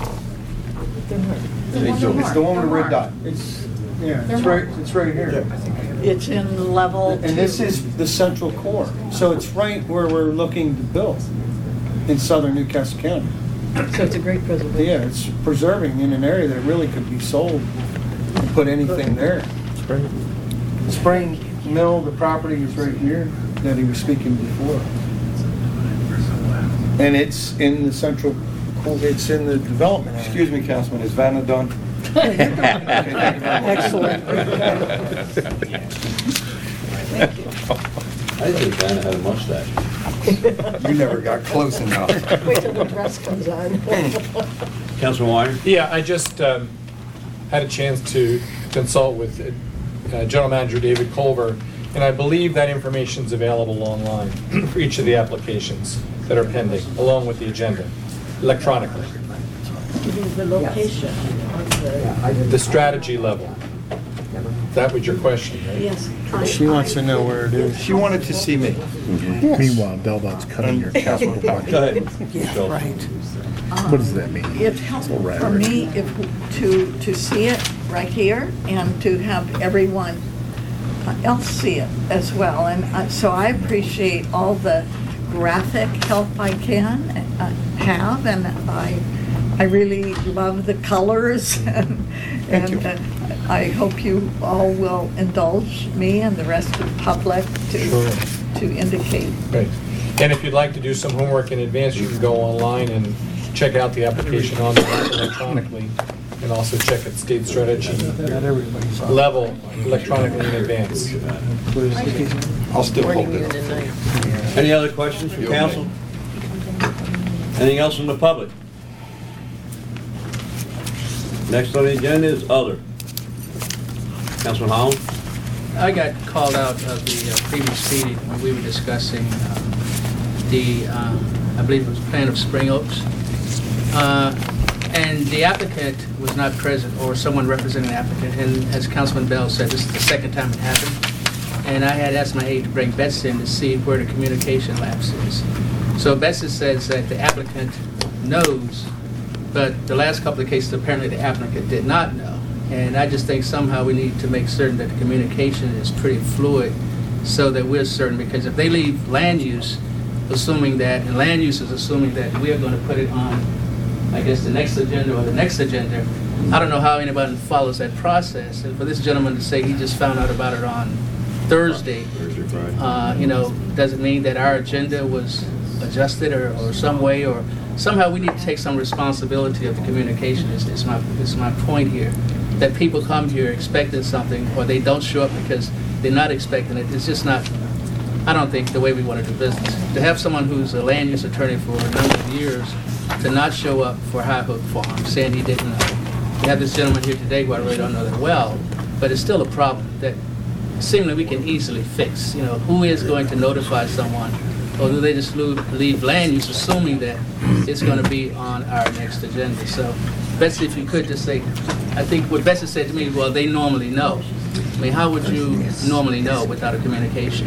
It's the one with the red dot. It's right here. It's in level And this is the central core. So it's right where we're looking to build in southern Newcastle County. So it's a great preservation. Yeah, it's preserving in an area that really could be sold and put anything there. Spring Mill, the property is right here that he was speaking before. And it's in the central, it's in the development area. Excuse me, Councilman, is Vanna done? Excellent. I think Vanna had a mustache. You never got close enough. Wait till the dress comes on. Councilman Weiner? Yeah, I just had a chance to consult with General Manager David Culver, and I believe that information is available online for each of the applications that are pending, along with the agenda, electronically. The location of The strategy level. That was your question, right? Yes. She wants to know where it is. She wanted to see me. Meanwhile, Del-Dot's cutting your capital budget. Go ahead. Yeah, right. What does that mean? It's helpful for me to see it right here and to have everyone else see it as well. And so I appreciate all the graphic help I can have, and I really love the colors, and I hope you all will indulge me and the rest of the public to indicate. Great. And if you'd like to do some homework in advance, you can go online and check out the application on the web electronically, and also check at state strategy level electronically in advance. I'll still hold it. Any other questions from council? Anything else from the public? Next on the agenda is other. Councilman Holland? I got called out of the previous meeting when we were discussing I believe it was plan of Spring Oaks. And the applicant was not present, or someone representing the applicant. And as Councilman Bell said, this is the second time it happened. And I had asked my aide to bring Betsy in to see where the communication lapse is. So Betsy says that the applicant knows, but the last couple of cases, apparently the applicant did not know. And I just think somehow we need to make certain that the communication is pretty fluid so that we're certain, because if they leave land use, assuming that, and land use is assuming that we are going to put it on, I guess, the next agenda or the next agenda, I don't know how anybody follows that process. And for this gentleman to say he just found out about it on Thursday, doesn't mean that our agenda was adjusted or some way, or somehow we need to take some responsibility of the communication is my point here. That people come here expecting something, or they don't show up because they're not expecting it. It's just not, I don't think, the way we want to do business. To have someone who's a land use attorney for a number of years to not show up for High Hook Farm, saying he didn't know. We have this gentleman here today who I really don't know that well, but it's still a problem that seemingly we can easily fix. Who is going to notify someone, or do they just leave land use assuming that it's going to be on our next agenda? So, Betsy, if you could just say, I think what Betsy said to me, well, they normally know. I mean, how would you normally know without a communication?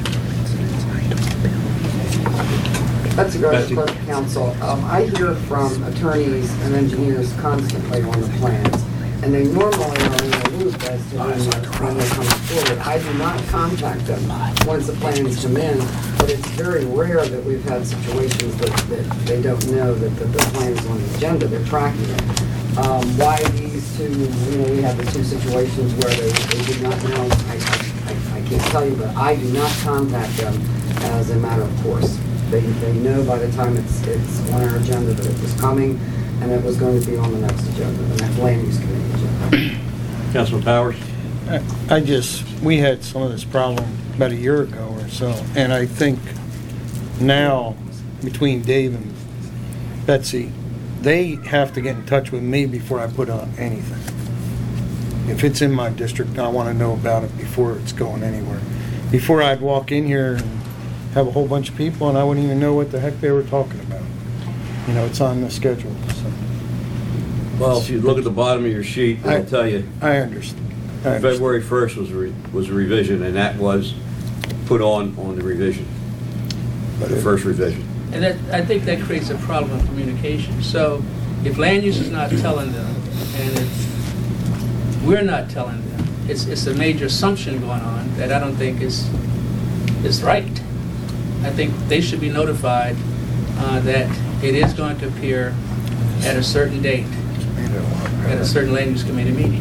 Betsy Gross, Clerk of Council. I hear from attorneys and engineers constantly on the plans, and they normally are in the loop as to when they come forward. I do not contact them once the plans come in, but it's very rare that we've had situations that they don't know that the plan is on the agenda, they're tracking it. Why these two, we have the two situations where they did not know, I can't tell you, but I do not contact them as a matter of course. They know by the time it's on our agenda that it was coming, and it was going to be on the next agenda, the next land use committee agenda. Councilman Powers? We had some of this problem about a year ago or so, and I think now, between Dave and Betsy, they have to get in touch with me before I put on anything. If it's in my district, I want to know about it before it's going anywhere. Before I'd walk in here and have a whole bunch of people, and I wouldn't even know what the heck they were talking about. You know, it's on the schedule. So. Well, if you look at the bottom of your sheet, it'll tell you. I understand. February 1st was a revision, and that was put on the revision, the first revision. And I think that creates a problem of communication. So if land use is not telling them, and if we're not telling them, it's a major assumption going on that I don't think is right. I think they should be notified that it is going to appear at a certain date, at a certain land use committee meeting.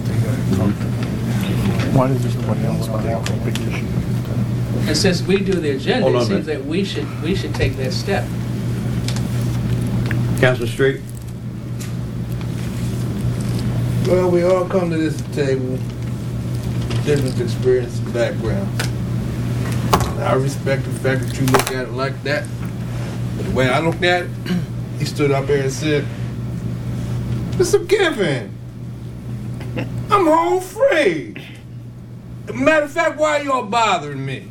Why does somebody else want to have a big issue? And since we do the agenda, it seems that we should take that step. Councilman Street? Well, we all come to this table with different experience and background. I respect the fact that you look at it like that. But the way I look at it, he stood up here and said, Mr. Giffen, I'm home free. Matter of fact, why are y'all bothering me?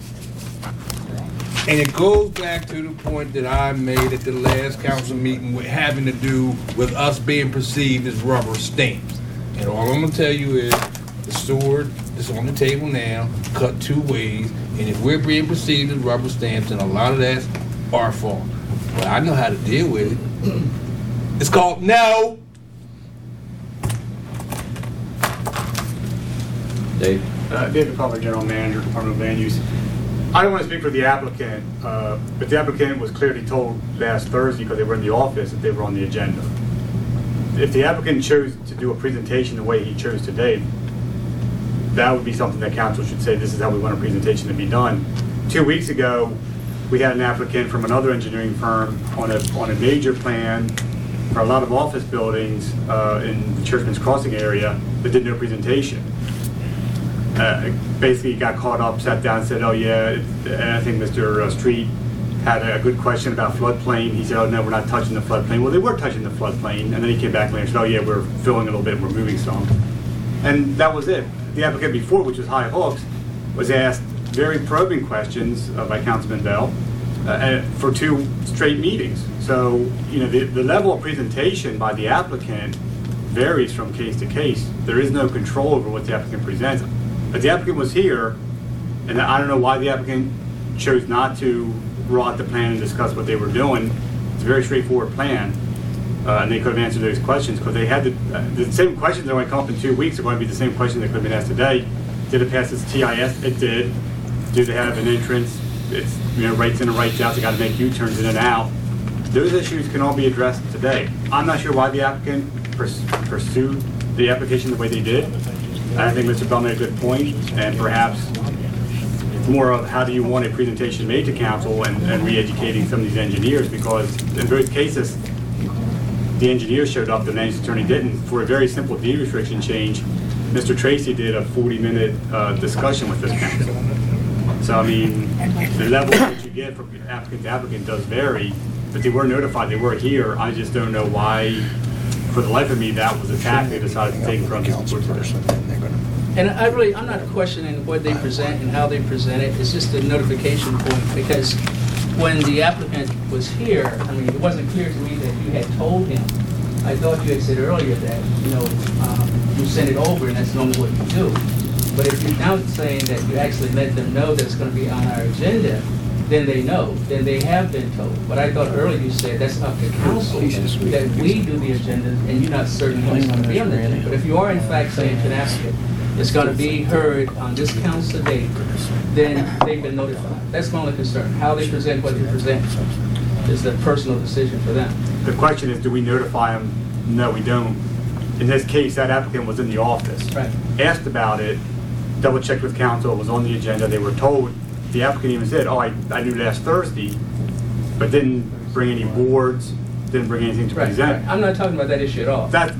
And it goes back to the point that I made at the last council meeting with having to do with us being perceived as rubber stamps. And all I'm gonna tell you is the sword that's on the table now cut two ways, and if we're being perceived as rubber stamps, then a lot of that's our fault. But I know how to deal with it. It's called no. Dave? David Culver, General Manager, Department of Land Use. I don't want to speak for the applicant, but the applicant was clearly told last Thursday, because they were in the office, that they were on the agenda. If the applicant chose to do a presentation the way he chose today, that would be something that council should say, this is how we want a presentation to be done. 2 weeks ago, we had an applicant from another engineering firm on a major plan for a lot of office buildings in the Churchman's Crossing area that did no presentation. Basically got caught up, sat down and said, oh yeah, and I think Mr. Street had a good question about floodplain. He said, oh no, we're not touching the floodplain. Well, they were touching the floodplain, and then he came back later and said, oh yeah, we're filling a little bit, we're moving some. And that was it. The applicant before, which was High Hooks, was asked very probing questions by Councilman Bell for 2 straight meetings. So, you know, the level of presentation by the applicant varies from case to case. There is no control over what the applicant presents. But the applicant was here, and I don't know why the applicant chose not to roll out the plan and discuss what they were doing. It's a very straightforward plan, and they could have answered those questions, because they had the same questions that are going to come up in 2 weeks are going to be the same questions that could have been asked today. Did it pass its TIS? It did. Do they have an entrance? It's, you know, rights in and rights out. They got to make U-turns in and out. Those issues can all be addressed today. I'm not sure why the applicant pursued the application the way they did. I think Mr. Bell made a good point, and perhaps more of how do you want a presentation made to council and re-educating some of these engineers, because in both cases, the engineer showed up, the land attorney didn't. For a very simple deed restriction change, Mr. Tracy did a 40-minute discussion with this council. So, I mean, the level that you get from applicant to applicant does vary, but they were notified, they were here. I just don't know why, for the life of me, that was a tack they decided to take from the person. And I'm not questioning what they present and how they present it. It's just a notification point, because when the applicant was here, I mean, it wasn't clear to me that you had told him. I thought you had said earlier that, you know, you send it over and that's normally what you do. But if you're now saying that you actually let them know that it's going to be on our agenda, then they know, then they have been told. But I thought earlier you said that's up to council, that we do the agenda and you're not certain when it's going to be on the agenda. But if you are in fact saying to an applicant, it's going to be heard on this council date, then they've been notified. That's my only concern. How they present what they present is a personal decision for them. The question is, do we notify them? No, we don't. In this case, that applicant was in the office. Right. Asked about it, double checked with council, it was on the agenda, they were told. The applicant even said, oh, I knew last Thursday, but didn't bring any boards, didn't bring anything to Right, present. right. I'm not talking about that issue at all. That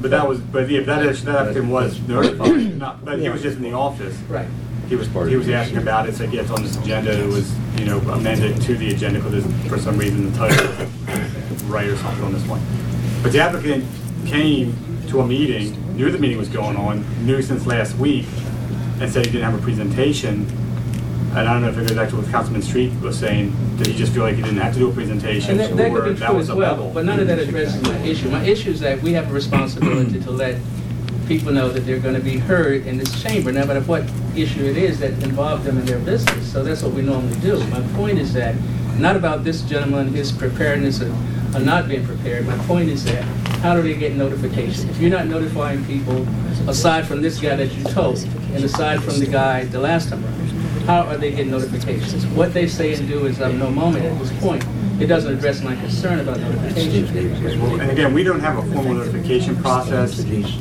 applicant was notified, but he was just in the office. Right. He was asking about it, said, yeah, it's on this agenda, it was, amended to the agenda, because for some reason the title wasn't right or something on this one. But the applicant came to a meeting, knew the meeting was going on, knew since last week, and said he didn't have a presentation. And I don't know if it goes back to what Councilman Street was saying, did he just feel like he didn't have to do a presentation, And that or could be that true was as a well, level? but none of that addresses my issue. My issue is that we have a responsibility to let people know that they're going to be heard in this chamber, no matter what issue it is that involves them in their business. So that's what we normally do. My point is that, not about this gentleman, his preparedness or not being prepared. My point is that, how do they get notification? If you're not notifying people, aside from this guy that you told, and aside from the guy the last time around, how are they getting notifications? What they say and do is of no moment at this point. It doesn't address my concern about notification. And again, we don't have a formal notification process,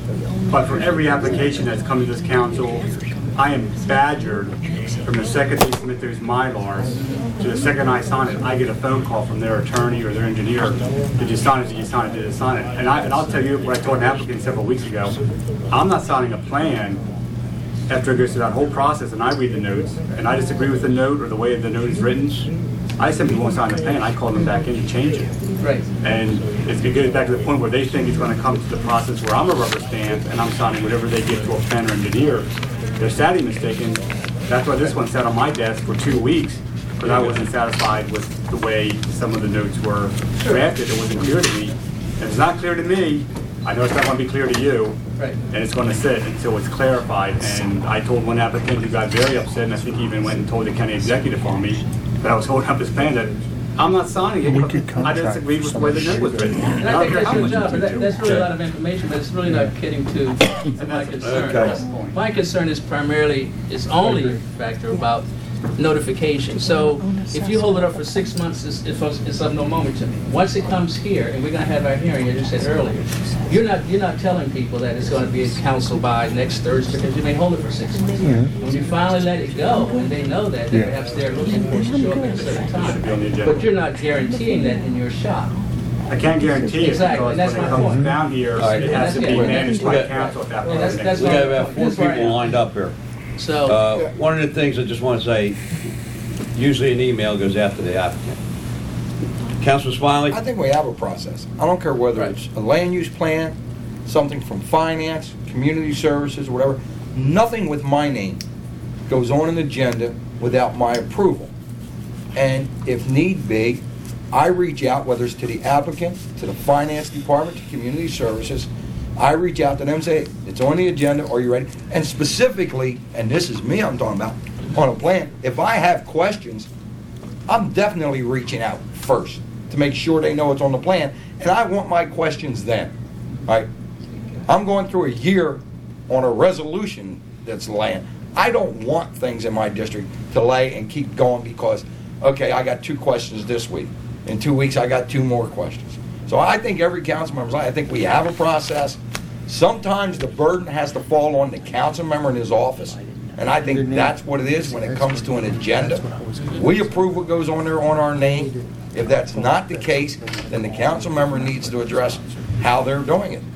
but for every application that's come to this council, I am badgered from the second they submit those Mylars to the second I sign it. I get a phone call from their attorney or their engineer. Did you sign it? Did you sign it? Did you sign it? And I'll tell you what I told an applicant several weeks ago. I'm not signing a plan after it goes through that whole process and I read the notes and I disagree with the note or the way the note is written. I simply won't sign the plan. I call them back in to change it. Right. And it goes back to the point where they think it's going to come to the process where I'm a rubber stamp and I'm signing whatever they give to a planner or engineer. They're sadly mistaken. That's why this one sat on my desk for 2 weeks, because I wasn't satisfied with the way some of the notes were drafted. It wasn't clear to me. If it's not clear to me, I know it's not going to be clear to you. Right. And it's going to sit until it's clarified. And I told one applicant who got very upset, and I think he even went and told the county executive on me, that I was holding up his plan, that I'm not signing it because I disagreed with the way the note was written. And I think that's your job, but that's really a lot of information, but it's really not getting to my concern. Okay. My concern is primarily, is only a factor about notification. So if you hold it up for 6 months, it's of no moment to me. Once it comes here, and we're going to have our hearing, as you said earlier, you're not telling people that it's going to be in council by next Thursday, because you may hold it for 6 months. When you finally let it go, and they know that, then perhaps they're looking for it to show up at a certain time. But you're not guaranteeing that in your shop. I can't guarantee it, Exactly, because that's when it my comes point. down here, it has to be managed by council at that point. That's We got about 4 That's right. people lined up here. So, One of the things I just want to say, usually an email goes out to the applicant. Councilman Smiley? I think we have a process. I don't care whether it's a land use plan, something from finance, community services, whatever. Nothing with my name goes on an agenda without my approval. And if need be, I reach out, whether it's to the applicant, to the finance department, to community services. I reach out to them and say, it's on the agenda, are you ready? And specifically, and this is me I'm talking about, on a plan, if I have questions, I'm definitely reaching out first to make sure they know it's on the plan, and I want my questions then, right? I'm going through a year on a resolution that's land. I don't want things in my district to lay and keep going because, okay, I got 2 questions this week. In 2 weeks, I got 2 more questions. So I think every council member, I think we have a process. Sometimes the burden has to fall on the council member in his office. And I think that's what it is when it comes to an agenda. We approve what goes on there on our name. If that's not the case, then the council member needs to address how they're doing it.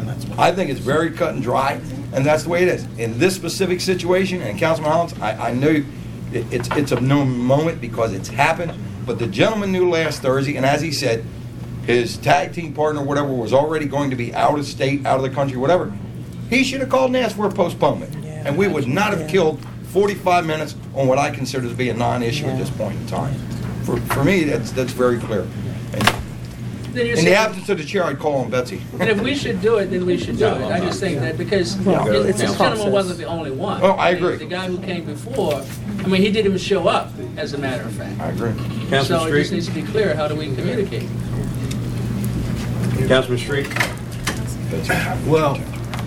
I think it's very cut and dry, and that's the way it is. In this specific situation, and Councilman Hollins, I knew it's of no moment because it's happened, but the gentleman knew last Thursday, and as he said, his tag team partner, whatever, was already going to be out of state, out of the country, whatever. He should have called and asked for a postponement, and we would not have killed 45 minutes on what I consider to be a non-issue at this point in time. For me, that's very clear. In the absence of the chair, I'd call on Betsy. and if we should do it, then we should do it. I just think that because this gentleman wasn't the only one. Oh, I agree. The guy who came before, I mean, he didn't even show up, as a matter of fact. I agree. So it just needs to be clear, how do we communicate? Councilman Street? Well,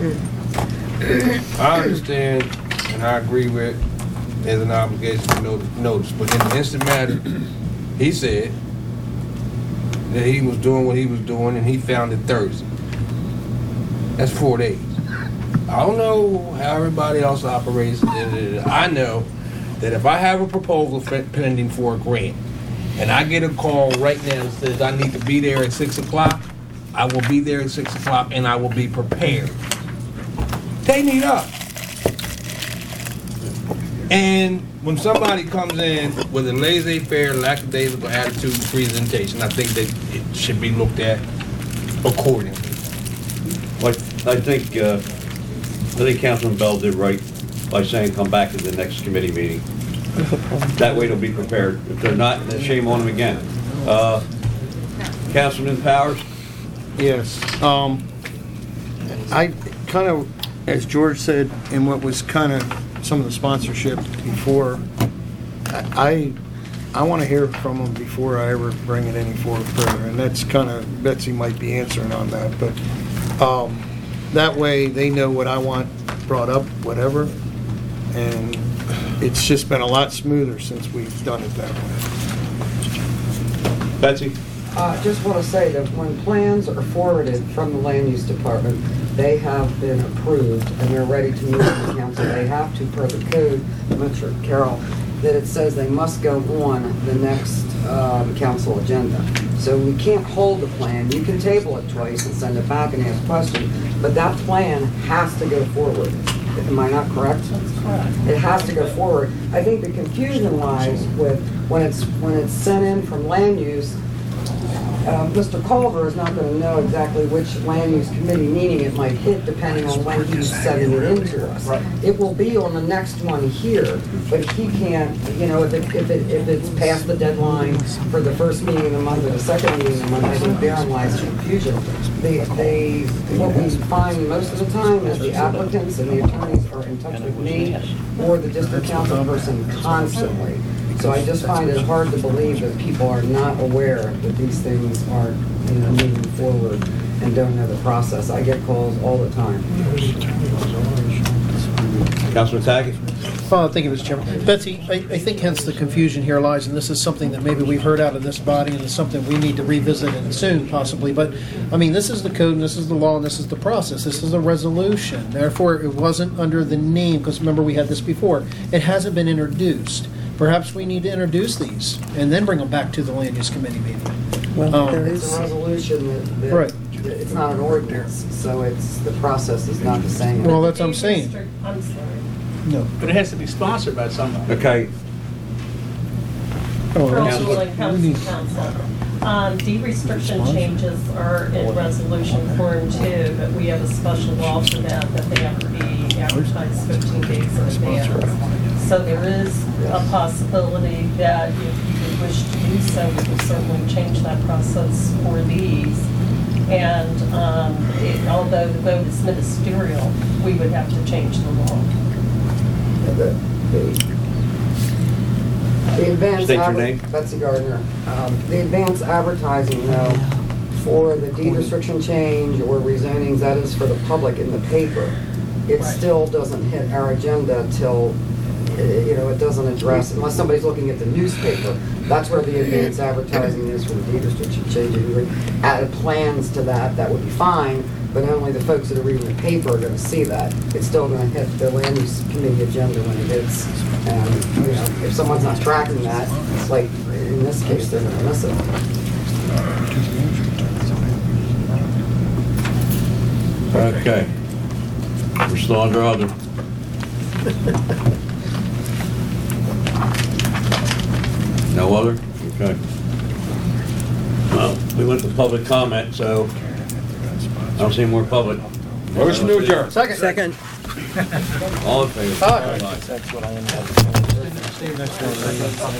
I understand and I agree with there's an obligation to notice, but in the instant matter, he said that he was doing what he was doing and he found it Thursday. That's 4 days. I don't know how everybody else operates. I know that if I have a proposal pending for a grant and I get a call right now that says I need to be there at 6 o'clock, I will be there at 6 o'clock and I will be prepared. They need us. And when somebody comes in with a laissez-faire, lackadaisical attitude and presentation, I think that it should be looked at accordingly. Well, I think Councilman Bell did right by saying come back to the next committee meeting. That way they'll be prepared. If they're not, then shame on them again. Councilman Powers? Yes. I kind of, as George said, in what was kind of some of the sponsorship before, I want to hear from them before I ever bring it any forward further. And that's kind of, Betsy might be answering on that. But that way they know what I want brought up, whatever. And it's just been a lot smoother since we've done it that way. Betsy? Just want to say that when plans are forwarded from the land use department, they have been approved and they're ready to move to the council. They have to, per the code, I'm not sure, Carol, that it says they must go on the next council agenda. So we can't hold the plan. You can table it twice and send it back and ask questions, but that plan has to go forward. Am I not correct? That's correct. It has to go forward. I think the confusion lies with when it's sent in from land use. Mr. Culver is not going to know exactly which land use committee meeting it might hit depending on when he's sending it into us. Right. It will be on the next one here, but he can't, you know, if it's past the deadline for the first meeting of the month or the second meeting of the month, I think therein lies confusion. What we find most of the time is the applicants and the attorneys are in touch with me or the district council person constantly. So I just find it hard to believe that people are not aware that these things are, you know, moving forward and don't know the process. I get calls all the time. Councilman Tackett? Thank you, Mr. Chairman. Betsy, I think hence the confusion here lies, and this is something that maybe we've heard out of this body, and it's something we need to revisit and soon, possibly. But, I mean, this is the code, and this is the law, and this is the process. This is a resolution. Therefore, it wasn't under the name, because remember, we had this before. It hasn't been introduced. Perhaps we need to introduce these and then bring them back to the land use committee meeting. Well, it's a resolution that right. It's not an ordinance, so it's the process is not the same. Well, that's what I'm saying. I'm sorry. No. But it has to be sponsored by somebody. Okay. De-restriction changes are in resolution form 2, but we have a special law for that they have to be advertised 15 days in advance. So there is a possibility that if you would wish to do so, we can certainly change that process for these. And although the vote is ministerial, we would have to change the law. The advance State your name. Betsy Gardner. The advance advertising, though, for the deed restriction change or rezonings, that is for the public in the paper. It still doesn't hit our agenda till, you know, it doesn't address, unless somebody's looking at the newspaper. That's where the advance advertising is for the deed restriction change. If you added plans to that, that would be fine, but only the folks that are reading the paper are going to see that. It's still going to hit the land use committee agenda when it hits. And, you know, if someone's not tracking that, it's like, in this case, they're going to miss it. Okay. We're still under other. No other? Okay. Well, we went to public comment, so I don't see any more public. Motion to adjourn. Second. All in favor? Aye. Aye. That's what I ended up.